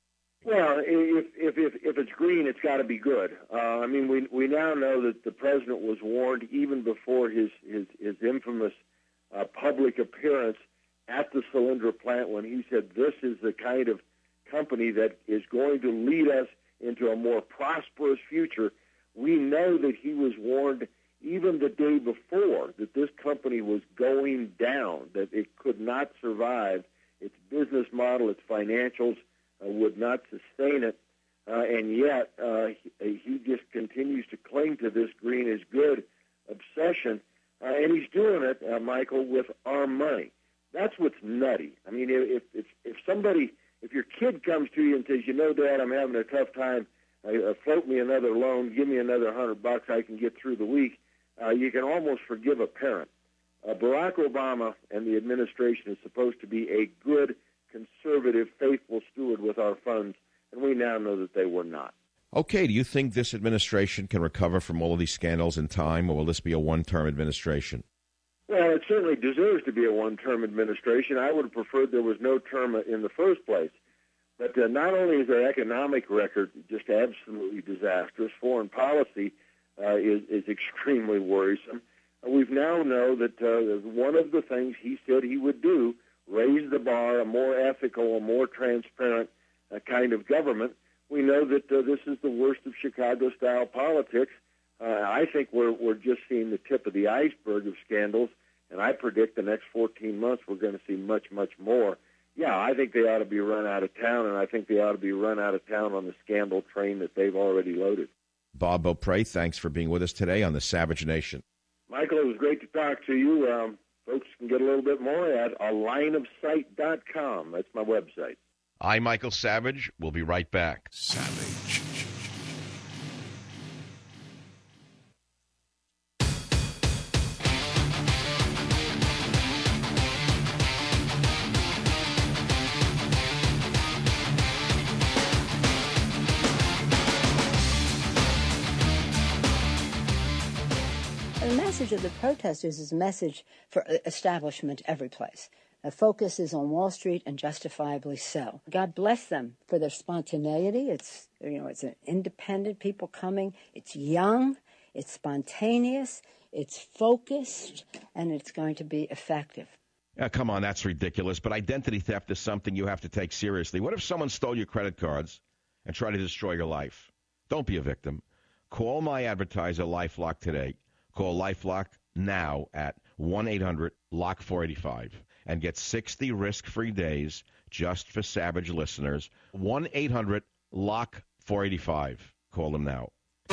Well, if if if, if it's green, it's got to be good. Uh, I mean, we we now know that the president was warned even before his his, his infamous uh, public appearance at the Solyndra plant when he said this is the kind of company that is going to lead us into a more prosperous future. We know that he was warned even the day before that this company was going down, that it could not survive. Its business model, its financials uh, would not sustain it. Uh, and yet uh, he, he just continues to cling to this green is good obsession. Uh, and he's doing it, uh, Michael, with our money. That's what's nutty. I mean, if, if, if somebody... If your kid comes to you and says, you know, Dad, I'm having a tough time, uh, float me another loan, give me another hundred bucks, I can get through the week, uh, you can almost forgive a parent. Uh, Barack Obama and the administration is supposed to be a good, conservative, faithful steward with our funds, and we now know that they were not. Okay, do you think this administration can recover from all of these scandals in time, or will this be a one-term administration? Well, it certainly deserves to be a one-term administration. I would have preferred there was no term in the first place. But uh, not only is their economic record just absolutely disastrous, foreign policy uh, is, is extremely worrisome. Uh, we've now know that uh, one of the things he said he would do, raise the bar, a more ethical, a more transparent uh, kind of government. We know that uh, this is the worst of Chicago-style politics. Uh, I think we're we're just seeing the tip of the iceberg of scandals, and I predict the next fourteen months we're going to see much, much more. Yeah, I think they ought to be run out of town, and I think they ought to be run out of town on the scandal train that they've already loaded. Bob Beaupre, thanks for being with us today on the Savage Nation. Michael, it was great to talk to you. Um, folks can get a little bit more at a line of sight dot com. That's my website. I'm Michael Savage. We'll be right back. Savage. message of the protesters is a message for establishment every place. The focus is on Wall Street, and justifiably so. God bless them for their spontaneity. It's, you know, it's an independent people coming. It's young, it's spontaneous, it's focused, and it's going to be effective. Uh, come on, that's ridiculous. But identity theft is something you have to take seriously. What if someone stole your credit cards and tried to destroy your life? Don't be a victim. Call my advertiser, LifeLock, today. Call LifeLock now at one eight hundred lock four eight five and get sixty risk-free days just for Savage listeners. one eight hundred lock four eight five. Call them now.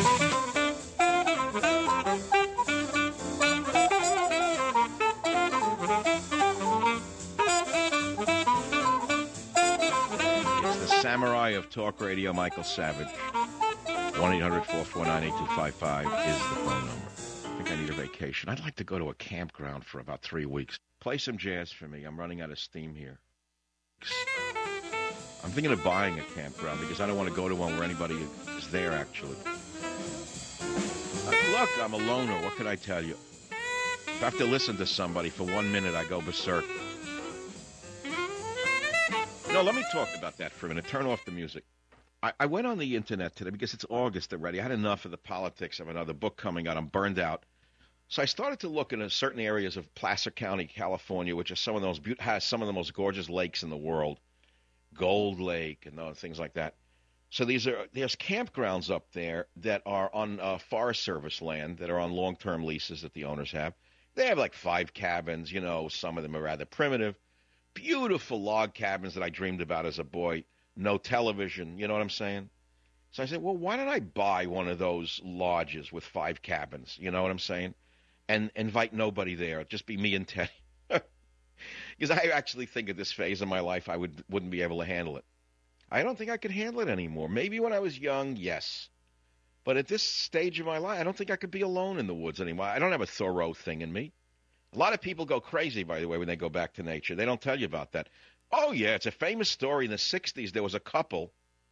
Samurai of Talk Radio, Michael Savage. one eight hundred four four nine eight two five five is the phone number. I think I need a vacation. I'd like to go to a campground for about three weeks. Play some jazz for me. I'm running out of steam here. I'm thinking of buying a campground because I don't want to go to one where anybody is there, actually. Uh, look, I'm a loner. What can I tell you? If I have to listen to somebody for one minute, I go berserk. No, let me talk about that for a minute. Turn off the music. I, I went on the internet today because it's August already. I had enough of the politics of another book coming out. I'm burned out. So I started to look into certain areas of Placer County, California, which are some of those has some of the most gorgeous lakes in the world, Gold Lake and those things like that. So these are there's campgrounds up there that are on uh, Forest Service land that are on long-term leases that the owners have. They have like five cabins. You know, some of them are rather primitive. Beautiful log cabins that I dreamed about as a boy. No television, you know what I'm saying? So I said, well, why don't I buy one of those lodges with five cabins, you know what I'm saying? And invite nobody there. Just be me and Teddy. Because I actually think at this phase of my life I would, wouldn't be able to handle it. I don't think I could handle it anymore. Maybe when I was young, yes. But at this stage of my life, I don't think I could be alone in the woods anymore. I don't have a Thoreau thing in me. A lot of people go crazy, by the way, when they go back to nature. They don't tell you about that. Oh, yeah, it's a famous story. In the sixties, there was a couple.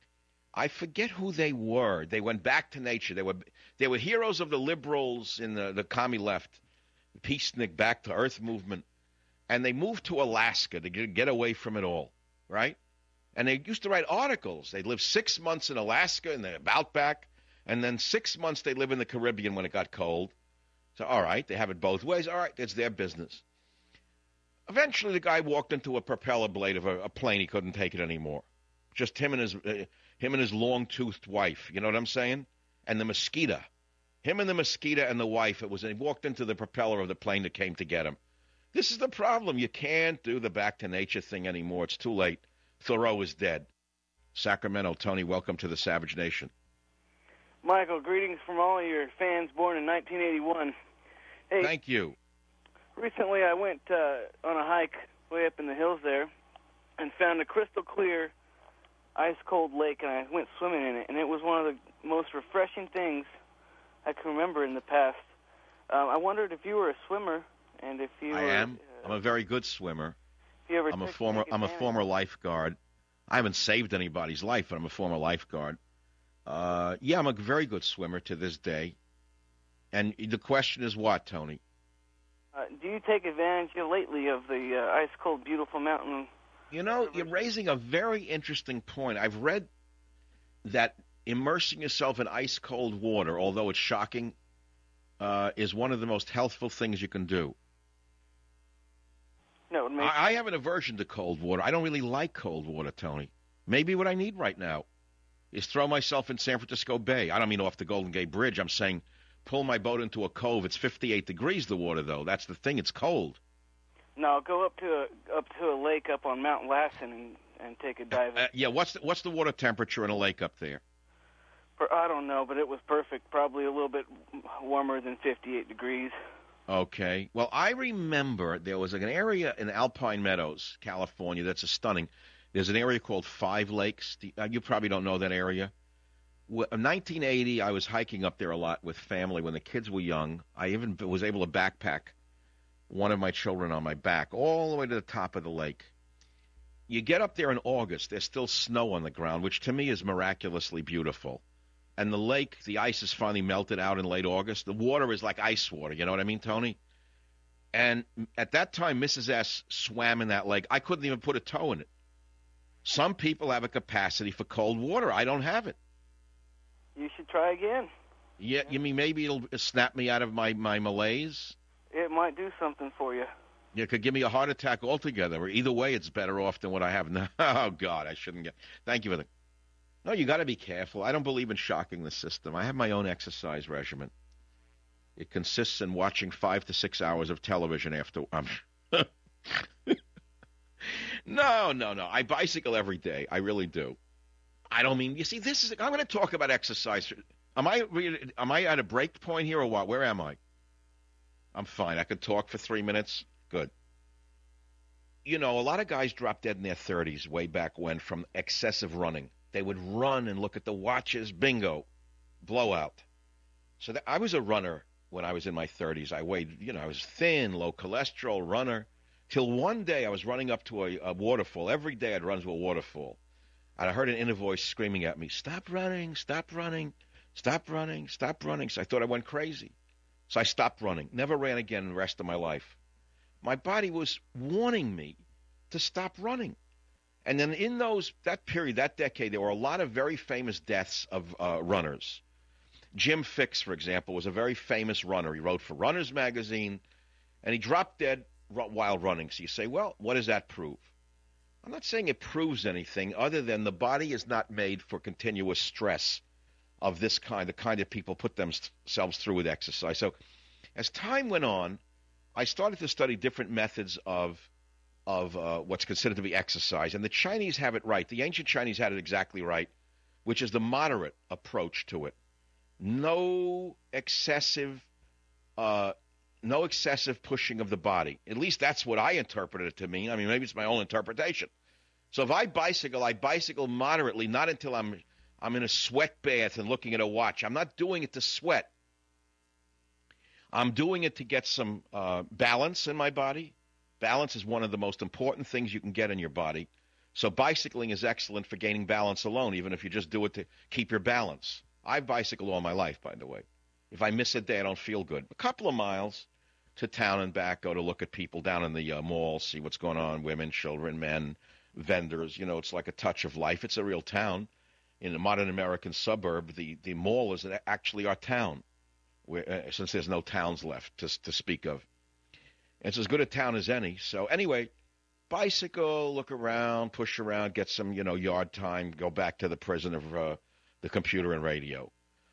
I forget who they were. They went back to nature. They were they were heroes of the liberals in the, the commie left, peacenik, back to earth movement. And they moved to Alaska to get, get away from it all, right? And they used to write articles. They lived six months in Alaska in the outback, and then six months they live in the Caribbean when it got cold. So, all right, they have it both ways. All right, it's their business. Eventually, the guy walked into a propeller blade of a, a plane. He couldn't take it anymore. Just him and his uh, him and his long-toothed wife. You know what I'm saying? And the mosquito. Him and the mosquito and the wife. It was. He walked into the propeller of the plane that came to get him. This is the problem. You can't do the back-to-nature thing anymore. It's too late. Thoreau is dead. Sacramento, Tony, welcome to the Savage Nation. Michael, greetings from all of your fans born in nineteen eighty-one. Hey, thank you. Recently I went uh, on a hike way up in the hills there and found a crystal clear, ice-cold lake, and I went swimming in it, and it was one of the most refreshing things I can remember in the past. Um, I wondered if you were a swimmer, and if you I were, am. Uh, I'm a very good swimmer. If you ever I'm a took- former. take I'm a advantage- former lifeguard. I haven't saved anybody's life, but I'm a former lifeguard. Uh, yeah, I'm a very good swimmer to this day. And the question is what, Tony? Uh, do you take advantage of lately of the uh, ice-cold, beautiful mountain? You know, you're raising a very interesting point. I've read that immersing yourself in ice-cold water, although it's shocking, uh, is one of the most healthful things you can do. No, it makes I, I have an aversion to cold water. I don't really like cold water, Tony. Maybe what I need right now is throw myself in San Francisco Bay. I don't mean off the Golden Gate Bridge. I'm saying pull my boat into a cove. It's fifty-eight degrees, the water, though. That's the thing. It's cold. No, go up to a up to a lake up on Mount Lassen and, and take a dive. Uh, yeah, what's the, what's the water temperature in a lake up there? For, I don't know, but it was perfect. Probably a little bit warmer than fifty-eight degrees. Okay. Well, I remember there was an area in Alpine Meadows, California, that's a stunning. There's an area called Five Lakes. You probably don't know that area. In nineteen eighty, I was hiking up there a lot with family when the kids were young. I even was able to backpack one of my children on my back all the way to the top of the lake. You get up there in August, there's still snow on the ground, which to me is miraculously beautiful. and the lake, the ice is finally melted out in late August. The water is like ice water. You know what I mean, Tony? And at that time, Missus S swam in that lake. I couldn't even put a toe in it. Some people have a capacity for cold water. I don't have it. You should try again. Yeah, you mean maybe it'll snap me out of my, my malaise? It might do something for you. It could give me a heart attack altogether. Or either way, it's better off than what I have now. Oh, God, I shouldn't get... Thank you for the... No, you got to be careful. I don't believe in shocking the system. I have my own exercise regimen. It consists in watching five to six hours of television after... Um, no, no, no. I bicycle every day. I really do. I don't mean... You see, this is... I'm going to talk about exercise. Am I, am I at a break point here or what? Where am I? I'm fine. I could talk for three minutes. Good. You know, a lot of guys dropped dead in their thirties way back when from excessive running. They would run and look at the watches. Bingo. Blowout. So that, I was a runner when I was in my thirties. I weighed, you know, I was thin, low cholesterol runner. Till one day I was running up to a, a waterfall. Every day I'd run to a waterfall. And I heard an inner voice screaming at me, stop running, stop running, stop running, stop running. So I thought I went crazy. So I stopped running. Never ran again the rest of my life. My body was warning me to stop running. And then in those that period, that decade, there were a lot of very famous deaths of uh, runners. Jim Fixx, for example, was a very famous runner. He wrote for Runner's Magazine, and he dropped dead while running. So you say, well, what does that prove? I'm not saying it proves anything other than the body is not made for continuous stress of this kind, the kind that people put themselves through with exercise. So as time went on, I started to study different methods of of uh, what's considered to be exercise. And the Chinese have it right. The ancient Chinese had it exactly right, which is the moderate approach to it. No excessive uh, no excessive pushing of the body. At least that's what I interpreted it to mean. I mean, maybe it's my own interpretation. So if I bicycle, I bicycle moderately, not until I'm I'm in a sweat bath and looking at a watch. I'm not doing it to sweat. I'm doing it to get some uh, balance in my body. Balance is one of the most important things you can get in your body. So bicycling is excellent for gaining balance alone, even if you just do it to keep your balance. I've bicycled all my life, by the way. If I miss a day, I don't feel good. A couple of miles to town and back, go to look at people down in the uh, mall, see what's going on, women, children, men, vendors. You know, it's like a touch of life. It's a real town. In a modern American suburb, the, the mall is actually our town, where, uh, since there's no towns left to, to speak of. It's as good a town as any. So anyway, bicycle, look around, push around, get some, you know, yard time, go back to the prison of uh, the computer and radio.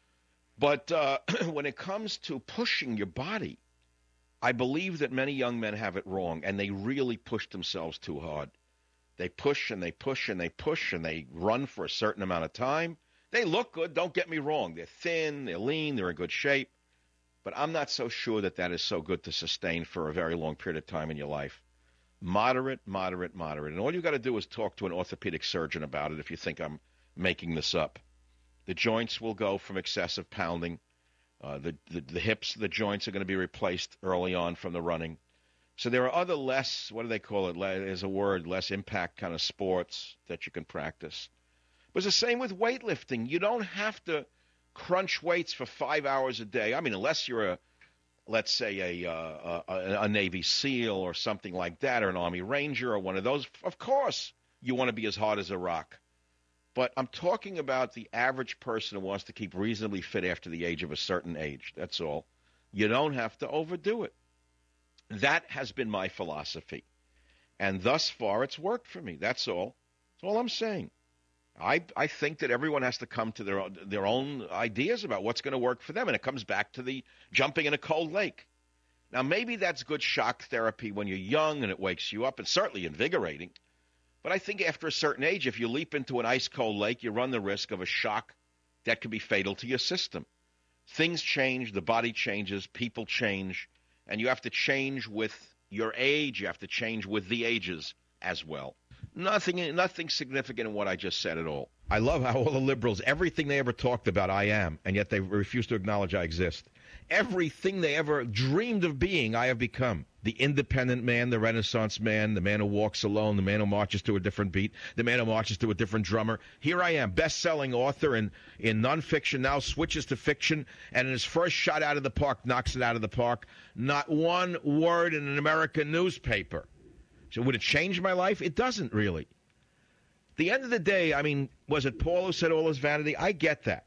But uh, when it comes to pushing your body, I believe that many young men have it wrong, and they really push themselves too hard. They push and they push and they push and they run for a certain amount of time. They look good, don't get me wrong. They're thin, they're lean, they're in good shape. But I'm not so sure that that is so good to sustain for a very long period of time in your life. Moderate, moderate, moderate. And all you got to do is talk to an orthopedic surgeon about it if you think I'm making this up. The joints will go from excessive pounding. Uh, the, the, the hips, the joints are going to be replaced early on from the running. So there are other less, what do they call it? There's a word, less impact kind of sports that you can practice. But it's the same with weightlifting. You don't have to crunch weights for five hours a day. I mean, unless you're a, let's say, a, uh, a, a Navy SEAL or something like that, or an Army Ranger or one of those. Of course, you want to be as hard as a rock. But I'm talking about the average person who wants to keep reasonably fit after the age of a certain age. That's all. You don't have to overdo it. That has been my philosophy. And thus far, it's worked for me. That's all. That's all I'm saying. I, I think that everyone has to come to their, their own ideas about what's going to work for them, and it comes back to the jumping in a cold lake. Now, maybe that's good shock therapy when you're young and it wakes you up. It's certainly invigorating. But I think after a certain age, if you leap into an ice-cold lake, you run the risk of a shock that could be fatal to your system. Things change, the body changes, people change, and you have to change with your age. You have to change with the ages as well. Nothing nothing significant in what I just said at all. I love how all the liberals, everything they ever talked about, I am, and yet they refuse to acknowledge I exist. Everything they ever dreamed of being, I have become. The independent man, the Renaissance man, the man who walks alone, the man who marches to a different beat, the man who marches to a different drummer. Here I am, best-selling author in, in nonfiction, now switches to fiction, and in his first shot out of the park, knocks it out of the park. Not one word in an American newspaper. So would it change my life? It doesn't really. At the end of the day, I mean, was it Paul who said all is vanity? I get that.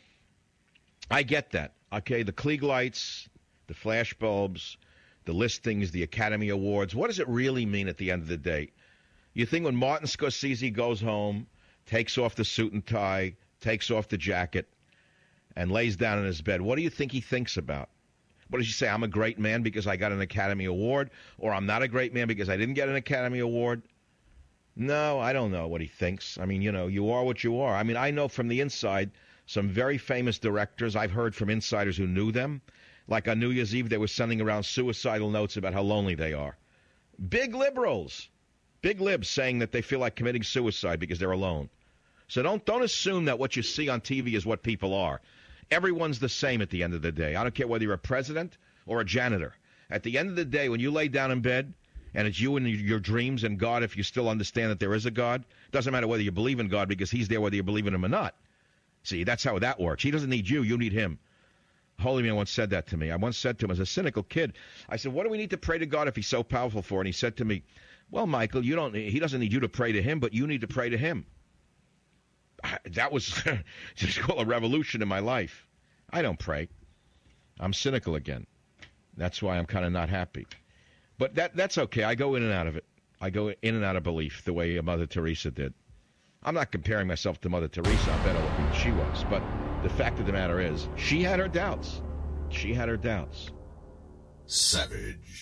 I get that. Okay, the Klieg lights, the flash bulbs, the listings, the Academy Awards. What does it really mean at the end of the day? You think when Martin Scorsese goes home, takes off the suit and tie, takes off the jacket, and lays down in his bed, what do you think he thinks about? What does he say? I'm a great man because I got an Academy Award, or I'm not a great man because I didn't get an Academy Award? No, I don't know what he thinks. I mean, you know, you are what you are. I mean, I know from the inside some very famous directors. I've heard from insiders who knew them. Like on New Year's Eve, they were sending around suicidal notes about how lonely they are. Big liberals, big libs saying that they feel like committing suicide because they're alone. So don't don't assume that what you see on T V is what people are. Everyone's the same at the end of the day. I don't care whether you're a president or a janitor. At the end of the day, when you lay down in bed and it's you and your dreams and God, if you still understand that there is a God, doesn't matter whether you believe in God because he's there whether you believe in him or not. See, that's how that works. He doesn't need you. You need him. Holy Man once said that to me. I once said to him as a cynical kid, I said, what do we need to pray to God if he's so powerful for? And he said to me, well, Michael, you don't. He doesn't need you to pray to him, but you need to pray to him. That was just called a revolution in my life. I don't pray. I'm cynical again. That's why I'm kind of not happy. But that that's okay. I go in and out of it. I go in and out of belief the way Mother Teresa did. I'm not comparing myself to Mother Teresa. I'm better looking than she was. But the fact of the matter is, she had her doubts. She had her doubts. Savage.